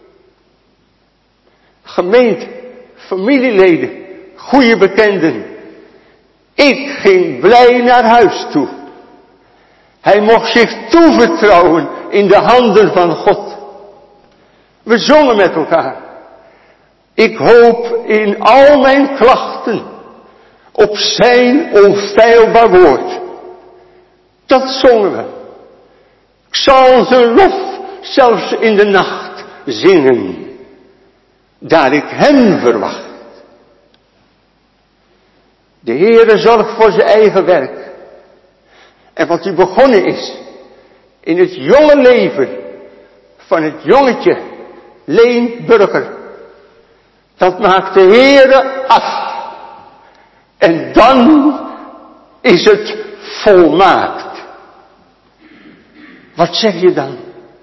Gemeente, familieleden, goede bekenden. Ik ging blij naar huis toe. Hij mocht zich toevertrouwen in de handen van God. We zongen met elkaar. Ik hoop in al mijn klachten op zijn onfeilbaar woord. Dat zongen we. Ik zal zijn lof zelfs in de nacht zingen, daar ik hem verwacht. De Heere zorgt voor zijn eigen werk. En wat hij begonnen is in het jonge leven van het jongetje Leen Burger, dat maakt de Heere af. En dan is het volmaakt. Wat zeg je dan?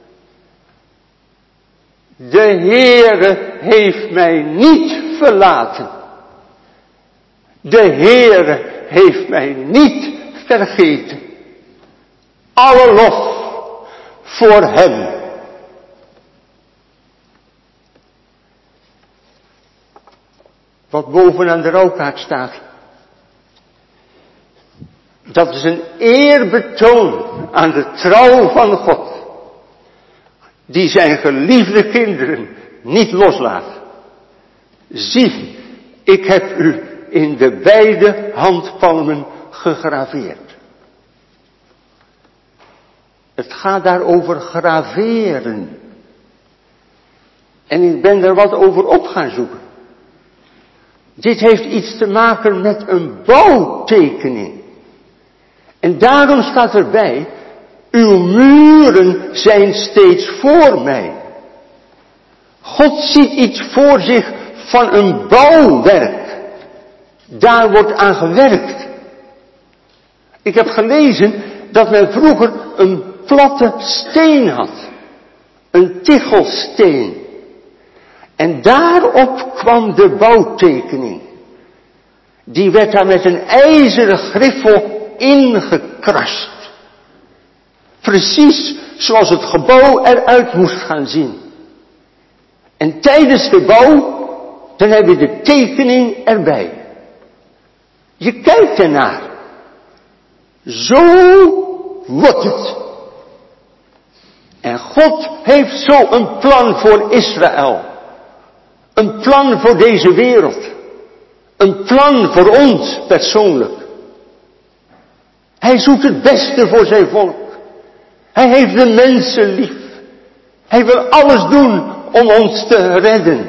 De Heere heeft mij niet verlaten. De Heere heeft mij niet vergeten. Alle lof voor hem. Wat bovenaan de rouwkaart staat. Dat is een eerbetoon aan de trouw van God. Die zijn geliefde kinderen niet loslaat. Zie, ik heb u in de beide handpalmen gegraveerd. Het gaat daar over graveren. En ik ben er wat over op gaan zoeken. Dit heeft iets te maken met een bouwtekening. En daarom staat erbij, uw muren zijn steeds voor mij. God ziet iets voor zich van een bouwwerk. Daar wordt aan gewerkt. Ik heb gelezen dat men vroeger een platte steen had. Een tichelsteen. En daarop kwam de bouwtekening. Die werd daar met een ijzeren griffel ingekrast. Precies zoals het gebouw eruit moest gaan zien. En tijdens de bouw, dan heb je de tekening erbij. Je kijkt ernaar. Zo wordt het. En God heeft zo een plan voor Israël. Een plan voor deze wereld. Een plan voor ons persoonlijk. Hij zoekt het beste voor zijn volk. Hij heeft de mensen lief. Hij wil alles doen om ons te redden.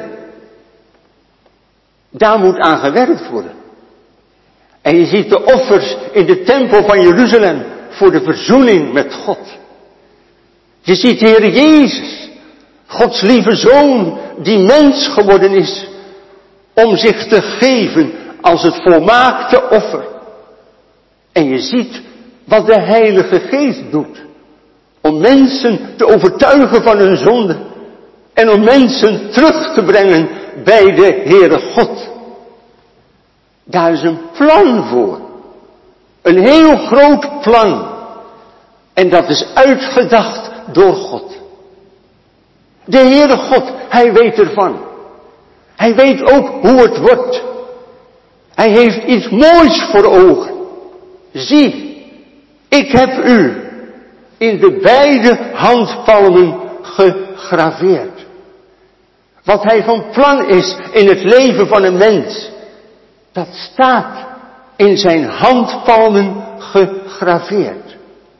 Daar moet aan gewerkt worden. En je ziet de offers in de tempel van Jeruzalem voor de verzoening met God. Je ziet de Heer Jezus, Gods lieve Zoon, die mens geworden is, om zich te geven als het volmaakte offer. En je ziet wat de Heilige Geest doet, om mensen te overtuigen van hun zonde en om mensen terug te brengen bij de Heere God. Daar is een plan voor. Een heel groot plan. En dat is uitgedacht door God. De Heere God, Hij weet ervan. Hij weet ook hoe het wordt. Hij heeft iets moois voor ogen. Zie, ik heb u in de beide handpalmen gegraveerd. Wat Hij van plan is in het leven van een mens, dat staat in zijn handpalmen gegraveerd.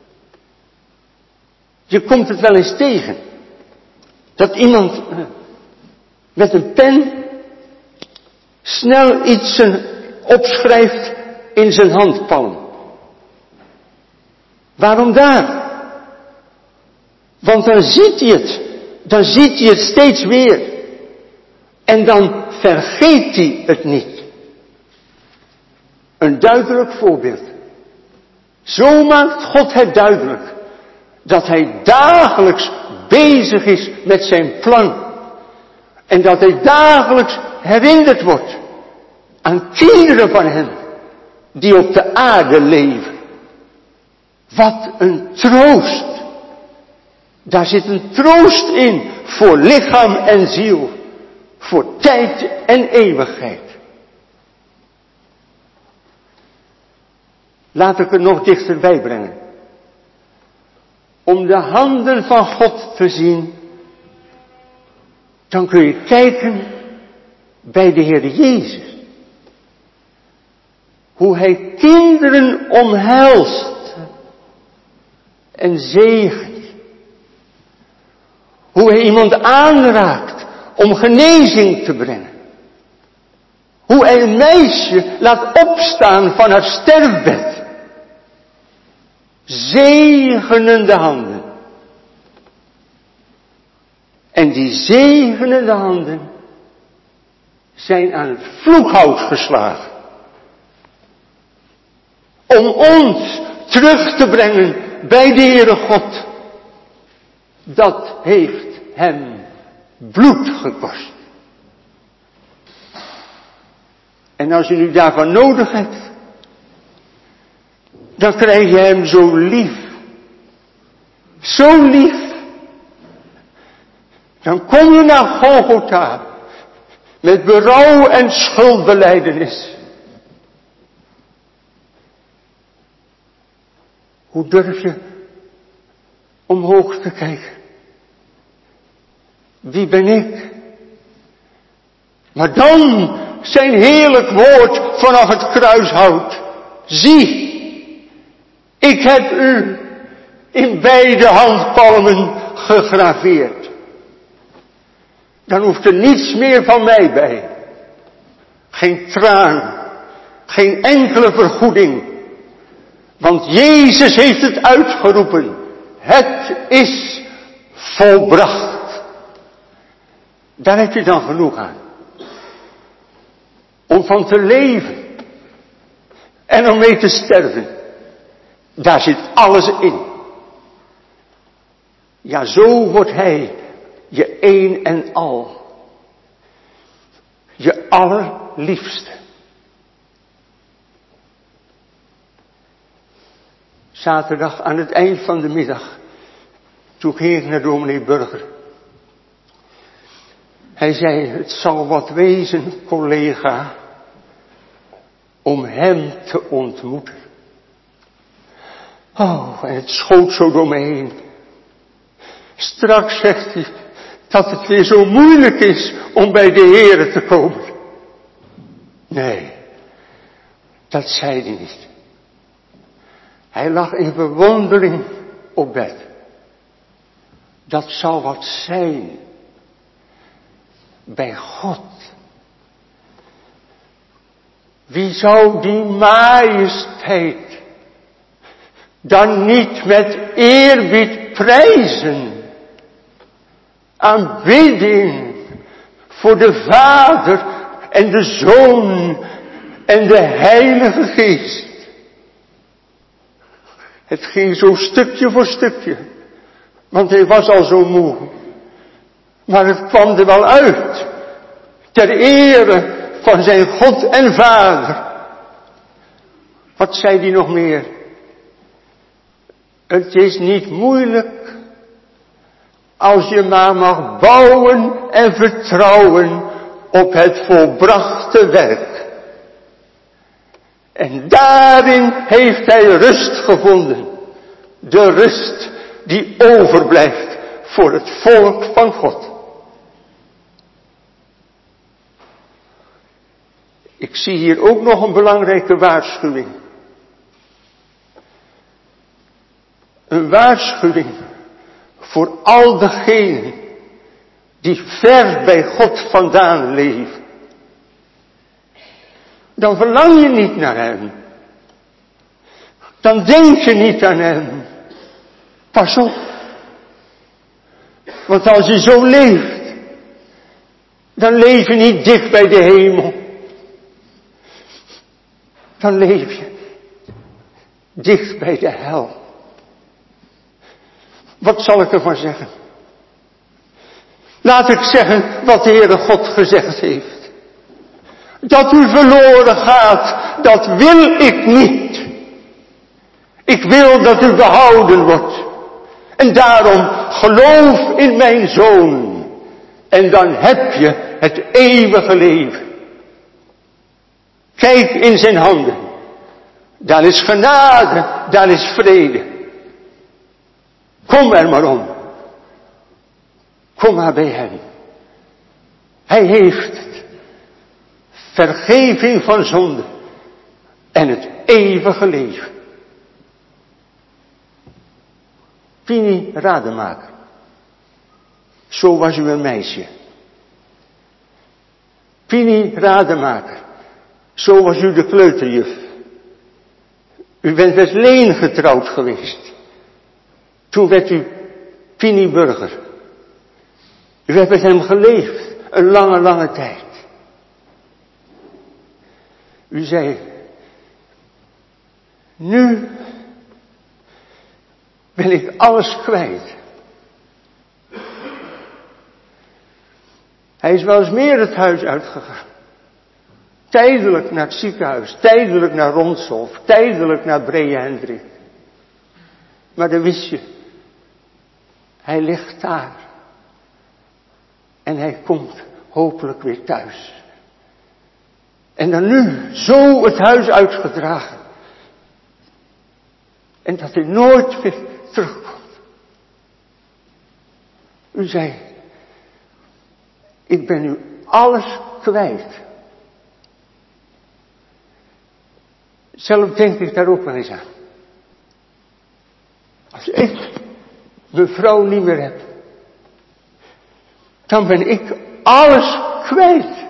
Je komt het wel eens tegen. Dat iemand met een pen snel iets opschrijft in zijn handpalm. Waarom daar? Want dan ziet hij het. Dan ziet hij het steeds weer. En dan vergeet hij het niet. Een duidelijk voorbeeld. Zo maakt God het duidelijk. Dat Hij dagelijks bezig is met zijn plan. En dat Hij dagelijks herinnerd wordt aan kinderen van Hem die op de aarde leven. Wat een troost. Daar zit een troost in voor lichaam en ziel. Voor tijd en eeuwigheid. Laat ik het nog dichterbij brengen. Om de handen van God te zien, dan kun je kijken bij de Heer Jezus. Hoe Hij kinderen omhelst en zegent. Hoe Hij iemand aanraakt om genezing te brengen. Hoe Hij een meisje laat opstaan van haar sterfbed. Zegenende handen. En die zegenende handen zijn aan het vloekhout geslagen. Om ons terug te brengen bij de Heere God. Dat heeft Hem bloed gekost. En als je nu daarvan nodig hebt, dan krijg je Hem zo lief. Zo lief. Dan kom je naar Golgotha met berouw en schuldbelijdenis. Hoe durf je omhoog te kijken? Wie ben ik? Maar dan zijn heerlijk woord vanaf het kruishout. Zie, ik heb u in beide handpalmen gegraveerd. Dan hoeft er niets meer van mij bij. Geen traan, geen enkele vergoeding. Want Jezus heeft het uitgeroepen. Het is volbracht. Daar heb je dan genoeg aan. Om van te leven. En om mee te sterven. Daar zit alles in. Ja, zo wordt Hij je een en al. Je allerliefste. Zaterdag aan het eind van de middag. Toen ging ik naar dominee Burger. Hij zei, het zal wat wezen, collega, om hem te ontmoeten. Oh, en het schoot zo door me heen. Straks zegt hij dat het weer zo moeilijk is om bij de Heere te komen. Nee, dat zei hij niet. Hij lag in verwondering op bed. Dat zal wat zijn bij God. Wie zou die majesteit dan niet met eerbied prijzen? Aanbidding voor de Vader en de Zoon en de Heilige Geest. Het ging zo stukje voor stukje, want hij was al zo moe. Maar het kwam er wel uit. ter ere van zijn God en Vader. Wat zei hij nog meer? Het is niet moeilijk als je maar mag bouwen en vertrouwen op het volbrachte werk. En daarin heeft hij rust gevonden. De rust die overblijft voor het volk van God. Ik zie hier ook nog een belangrijke waarschuwing. Een waarschuwing voor al degenen die ver bij God vandaan leven. Dan verlang je niet naar hem. Dan denk je niet aan hem. Pas op. Want als je zo leeft, dan leef je niet dicht bij de hemel. Dan leef je dicht bij de hel. Wat zal ik ervan zeggen? Laat ik zeggen wat de Heere God gezegd heeft. Dat u verloren gaat, dat wil ik niet. Ik wil dat u behouden wordt. En daarom geloof in mijn Zoon. En dan heb je het eeuwige leven. Kijk in zijn handen. Daar is genade, daar is vrede. Kom er maar om. Kom maar bij hem. Hij heeft het. Vergeving van zonde. En het eeuwige leven. Pini Rademaker. Zo was u een meisje. Pini Rademaker. Zo was u de kleuterjuf. U bent met Leen getrouwd geweest. Toen werd u Pini Burger. U hebt met hem geleefd. Een lange, lange tijd. U zei. Nu ben ik alles kwijt. Hij is wel eens meer het huis uitgegaan. Tijdelijk naar het ziekenhuis, tijdelijk naar Ronshof, tijdelijk naar Breë Hendrik. Maar dan wist je, hij ligt daar. En hij komt hopelijk weer thuis. En dan nu, zo het huis uitgedragen. En dat hij nooit meer terugkomt. U zei, ik ben nu alles kwijt. Zelf denk ik daar ook wel eens aan. Als ik mijn vrouw niet meer heb, dan ben ik alles kwijt.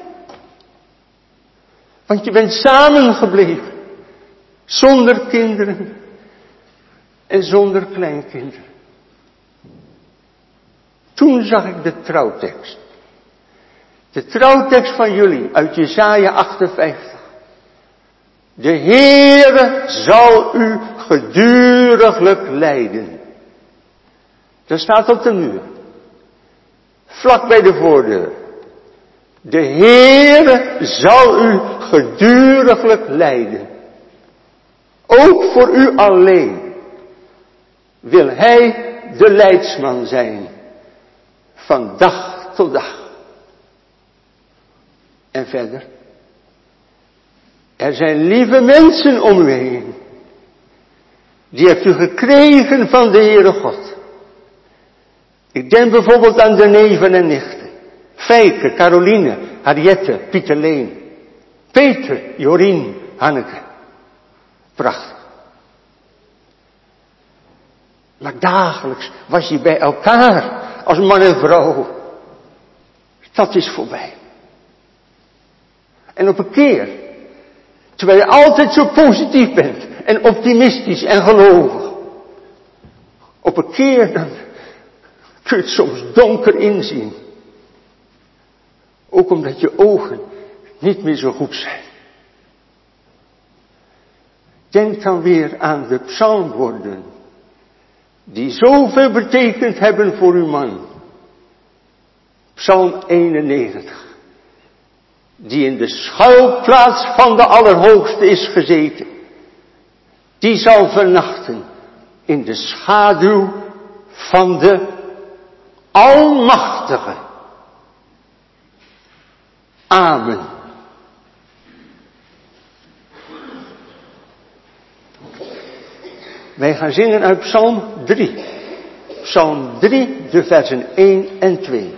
Want je bent samengebleven. Zonder kinderen. En zonder kleinkinderen. Toen zag ik de trouwtekst. De trouwtekst van jullie uit Jesaja achtenvijftig. De Heere zal u geduriglijk leiden. Dat staat op de muur. Vlak bij de voordeur. De Heere zal u geduriglijk leiden. Ook voor u alleen wil hij de leidsman zijn. Van dag tot dag. En verder. Er zijn lieve mensen om u heen. Die hebt u gekregen van de Heere God. Ik denk bijvoorbeeld aan de neven en nichten. Feike, Caroline, Harriette, Pieterleen. Peter, Jorien, Hanneke. Prachtig. Maar dagelijks was je bij elkaar als man en vrouw. Dat is voorbij. En op een keer, terwijl je altijd zo positief bent en optimistisch en gelovig. Op een keer dan kun je het soms donker inzien. Ook omdat je ogen niet meer zo goed zijn. Denk dan weer aan de psalmwoorden. Die zoveel betekend hebben voor uw man. Psalm eenennegentig. die in de schuilplaats van de Allerhoogste is gezeten, die zal vernachten in de schaduw van de Almachtige. Amen. Wij gaan zingen uit Psalm drie. Psalm drie, de versen één en twee.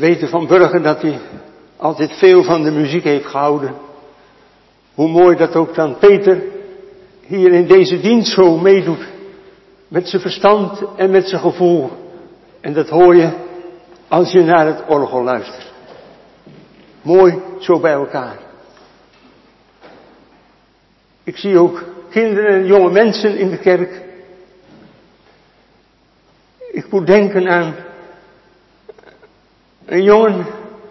weten van Burger dat hij altijd veel van de muziek heeft gehouden. Hoe mooi dat ook dan Peter hier in deze dienst zo meedoet. Met zijn verstand en met zijn gevoel. En dat hoor je als je naar het orgel luistert. Mooi zo bij elkaar. Ik zie ook kinderen en jonge mensen in de kerk. Ik moet denken aan een jongen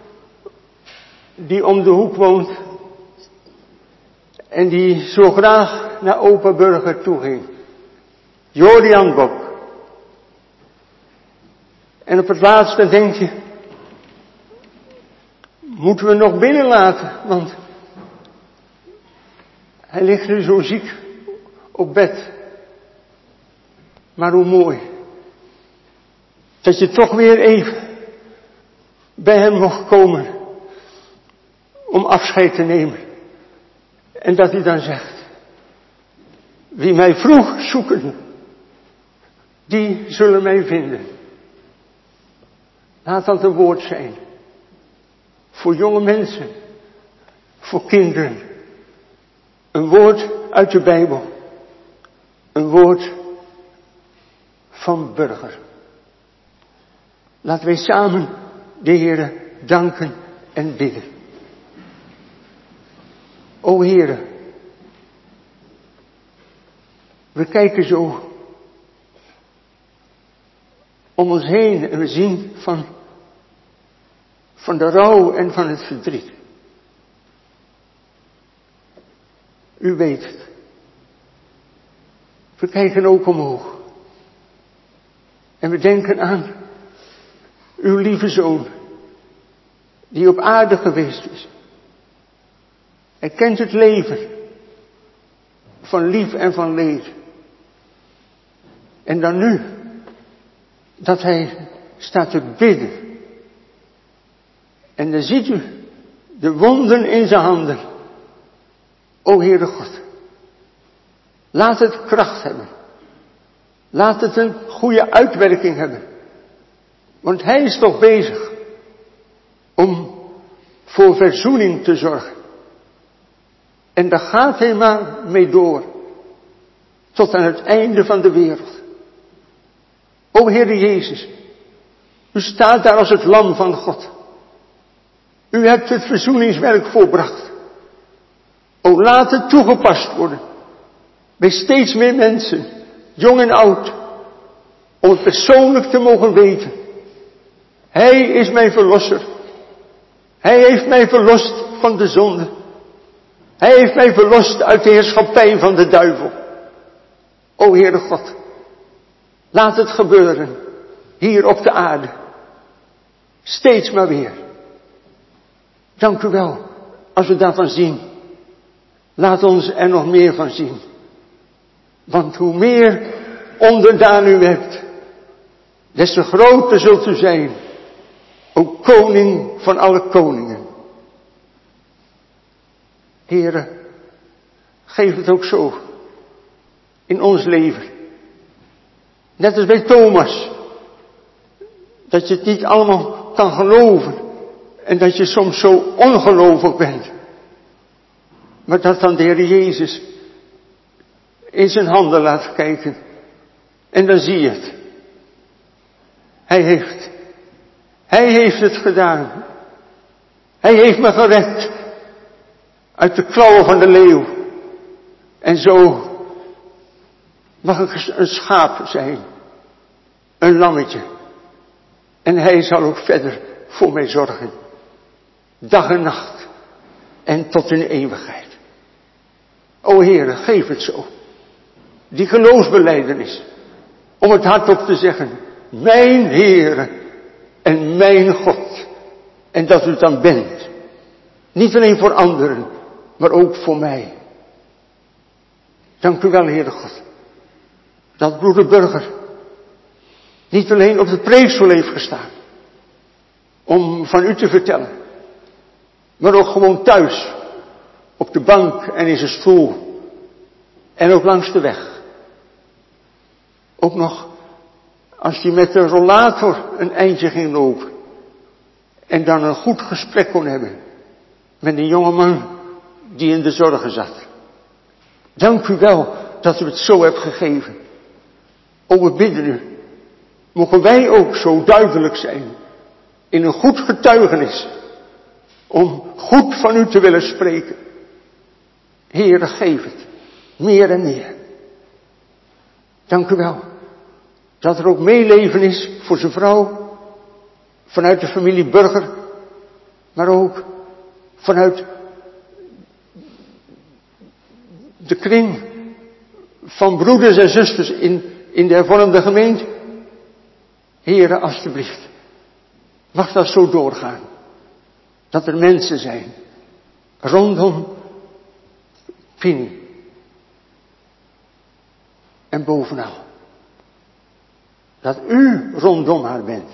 die om de hoek woont en die zo graag naar Opa Burger toe ging. Jorian Bok. En op het laatste denk je, moeten we nog binnenlaten, want hij ligt nu zo ziek op bed. Maar hoe mooi dat je toch weer even bij hem mocht komen om afscheid te nemen. En dat hij dan zegt, wie mij vroeg zoeken, die zullen mij vinden. Laat dat een woord zijn. Voor jonge mensen, voor kinderen. Een woord uit de Bijbel. Een woord van Burger. Laten wij samen de Heere danken en bidden. O Heere, we kijken zo om ons heen en we zien van, van de rouw en van het verdriet. U weet het. We kijken ook omhoog. En we denken aan uw lieve zoon, die op aarde geweest is. Hij kent het leven van lief en van leed. En dan nu, dat hij staat te bidden. En dan ziet u de wonden in zijn handen. O Heere God, laat het kracht hebben. Laat het een goede uitwerking hebben. Want hij is toch bezig om voor verzoening te zorgen. En daar gaat hij maar mee door. Tot aan het einde van de wereld. O Heere Jezus, u staat daar als het lam van God. U hebt het verzoeningswerk volbracht. O, laat het toegepast worden. Bij steeds meer mensen, jong en oud. Om het persoonlijk te mogen weten. Hij is mijn verlosser. Hij heeft mij verlost van de zonde. Hij heeft mij verlost uit de heerschappij van de duivel. O Heere God, laat het gebeuren hier op de aarde. Steeds maar weer. Dank u wel als we daarvan zien. Laat ons er nog meer van zien. Want hoe meer onderdaan u hebt, des te groter zult u zijn. O koning van alle koningen. Heere, geef het ook zo in ons leven. Net als bij Thomas. Dat je het niet allemaal kan geloven. En dat je soms zo ongelovig bent. Maar dat dan de Heer Jezus in zijn handen laat kijken. En dan zie je het. Hij heeft. Hij heeft het gedaan. Hij heeft me gered. Uit de klauwen van de leeuw. En zo mag ik een schaap zijn. Een lammetje. En hij zal ook verder voor mij zorgen. Dag en nacht. En tot in eeuwigheid. O Heere, geef het zo. Die geloofsbelijdenis. Om het hardop te zeggen. Mijn Heere. En mijn God. En dat u het dan bent. Niet alleen voor anderen. Maar ook voor mij. Dank u wel, Heere God. Dat broeder Burger niet alleen op de preekstoel heeft gestaan. Om van u te vertellen. Maar ook gewoon thuis. Op de bank en in zijn stoel. En ook langs de weg. Ook nog als hij met de rollator een eindje ging lopen. En dan een goed gesprek kon hebben met een jongeman die in de zorgen zat. Dank u wel dat u het zo hebt gegeven. O, we bidden u. Mogen wij ook zo duidelijk zijn in een goed getuigenis. Om goed van u te willen spreken. Heere, geef het. Meer en meer. Dank u wel. Dat er ook meeleven is voor zijn vrouw. Vanuit de familie Burger. Maar ook vanuit de kring van broeders en zusters in, in de hervormde gemeente. Heere, alstublieft. Mag dat zo doorgaan. Dat er mensen zijn. Rondom Pini. En bovenal. Dat u rondom haar bent.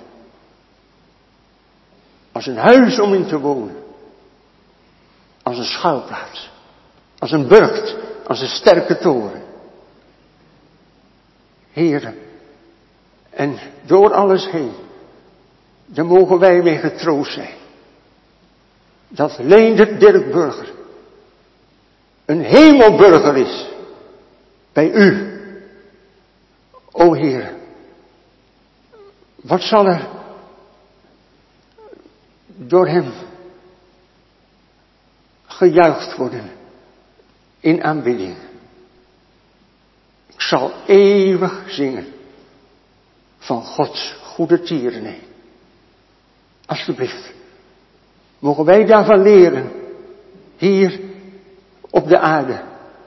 Als een huis om in te wonen. Als een schuilplaats. Als een burcht. Als een sterke toren. Heere. En door alles heen. Dan mogen wij mee getroost zijn. Dat Leendert Dirk Burger. Een hemelburger is. Bij u. O Heer. Wat zal er door hem gejuicht worden in aanbidding. Ik zal eeuwig zingen van Gods goede tierenheid. Alsjeblieft, mogen wij daarvan leren, hier op de aarde,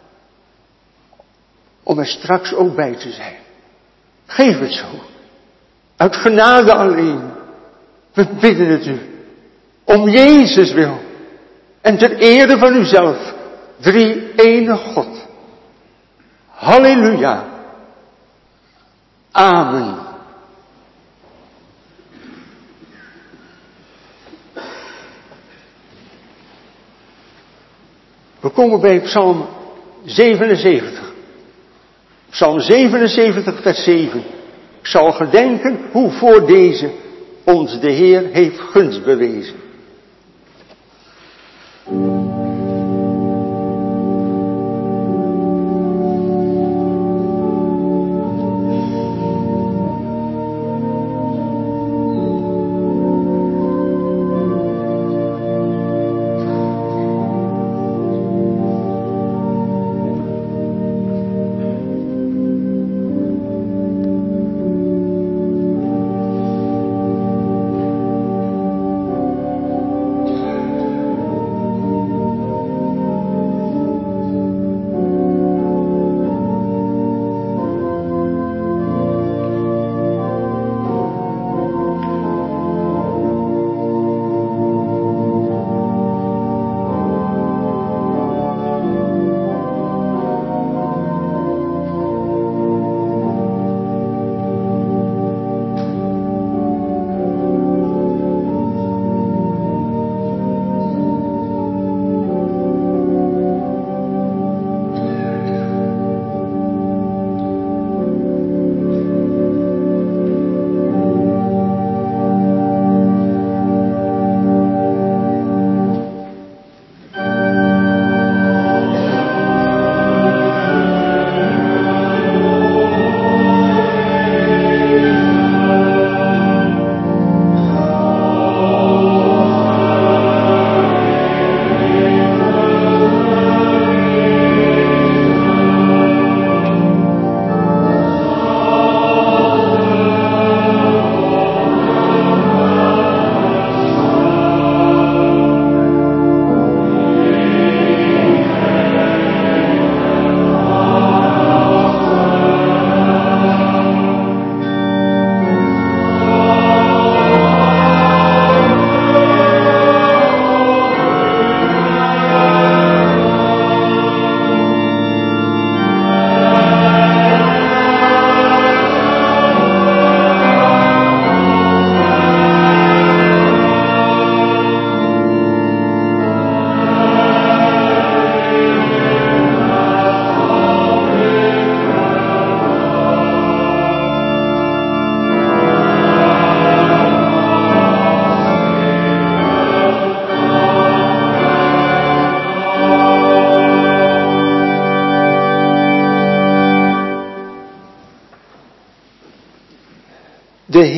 om er straks ook bij te zijn. Geef het zo, uit genade alleen. We bidden het u, om Jezus wil, en ter ere van uzelf, drie ene God. Halleluja. Amen. We komen bij Psalm zevenenzeventig. Psalm zevenenzeventig vers zeven. Ik zal gedenken hoe voor deze ons de Heer heeft gunst bewezen.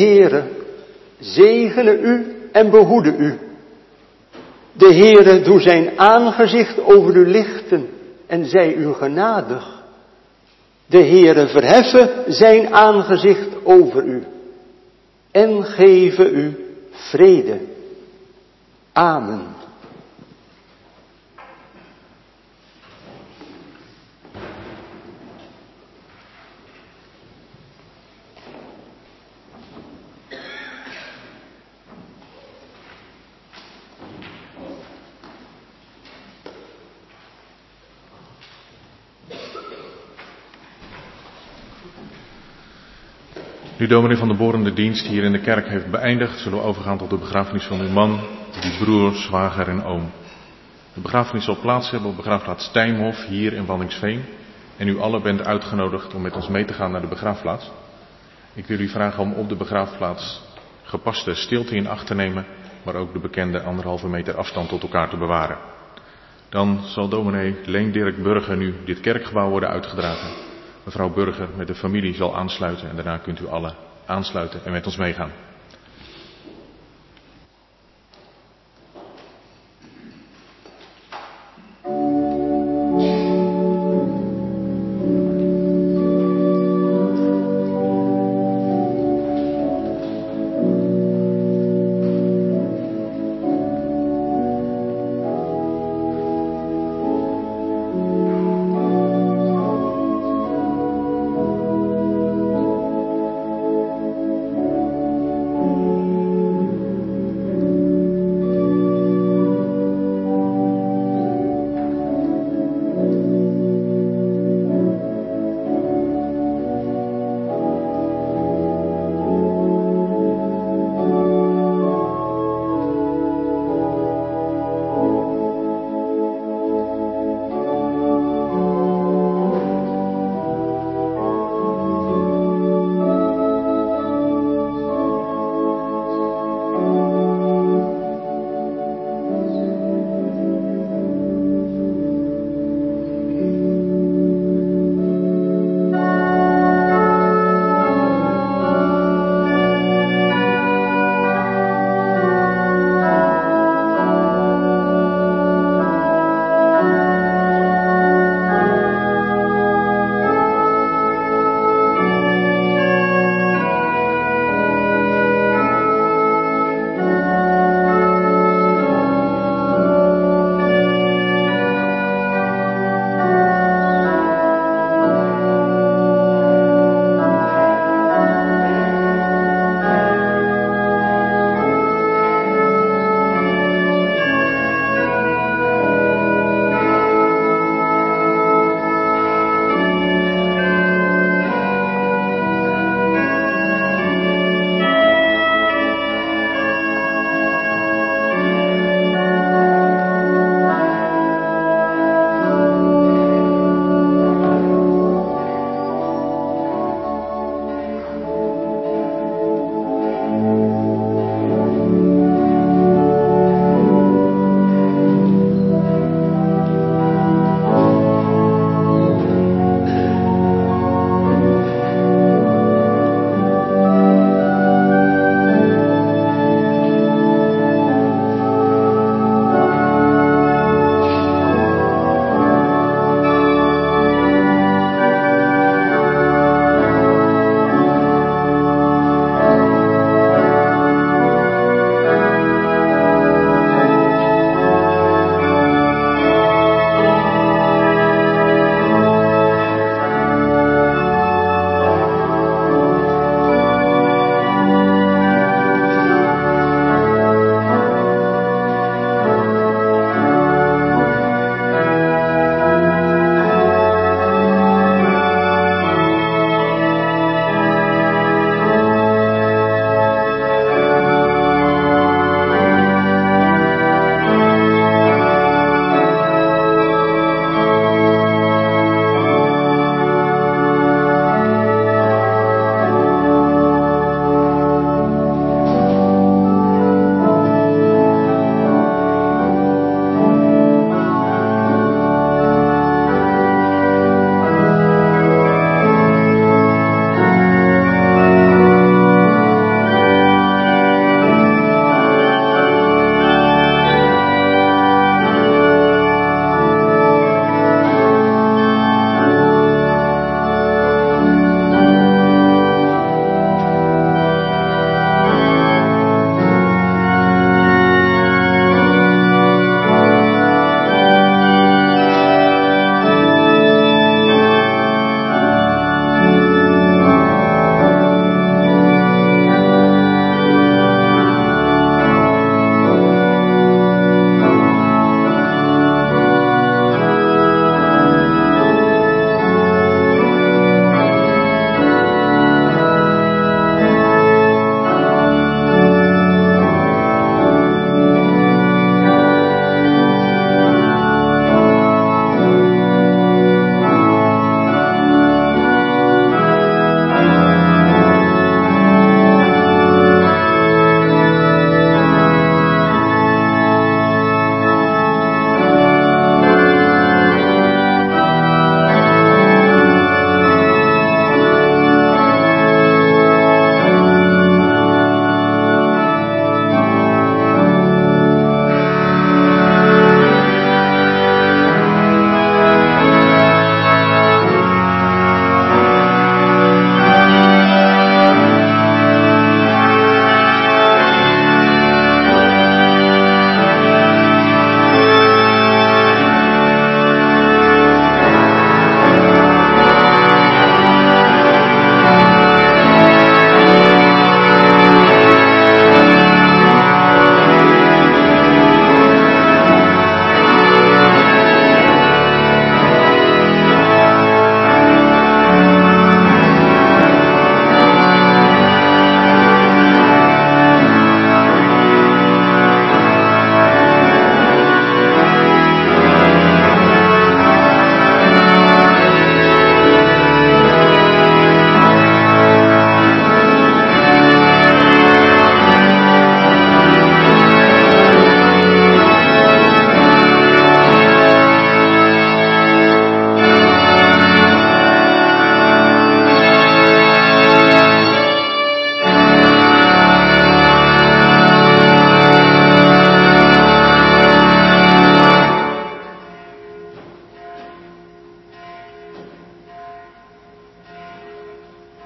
Heere zegene u en behoede u. De Heere doe zijn aangezicht over u lichten en zij u genadig. De Heere verheffe zijn aangezicht over u en geven u vrede. Amen. Nu dominee Van der Boren de dienst hier in de kerk heeft beëindigd, zullen we overgaan tot de begrafenis van uw man, uw broer, zwager en oom. De begrafenis zal plaats hebben op begraafplaats Stijnhof hier in Waddinxveen. En u allen bent uitgenodigd om met ons mee te gaan naar de begraafplaats. Ik wil u vragen om op de begraafplaats gepaste stilte in acht te nemen, maar ook de bekende anderhalve meter afstand tot elkaar te bewaren. Dan zal dominee Leen Dirk Burger nu dit kerkgebouw worden uitgedragen. Mevrouw Burger met de familie zal aansluiten en daarna kunt u allen aansluiten en met ons meegaan.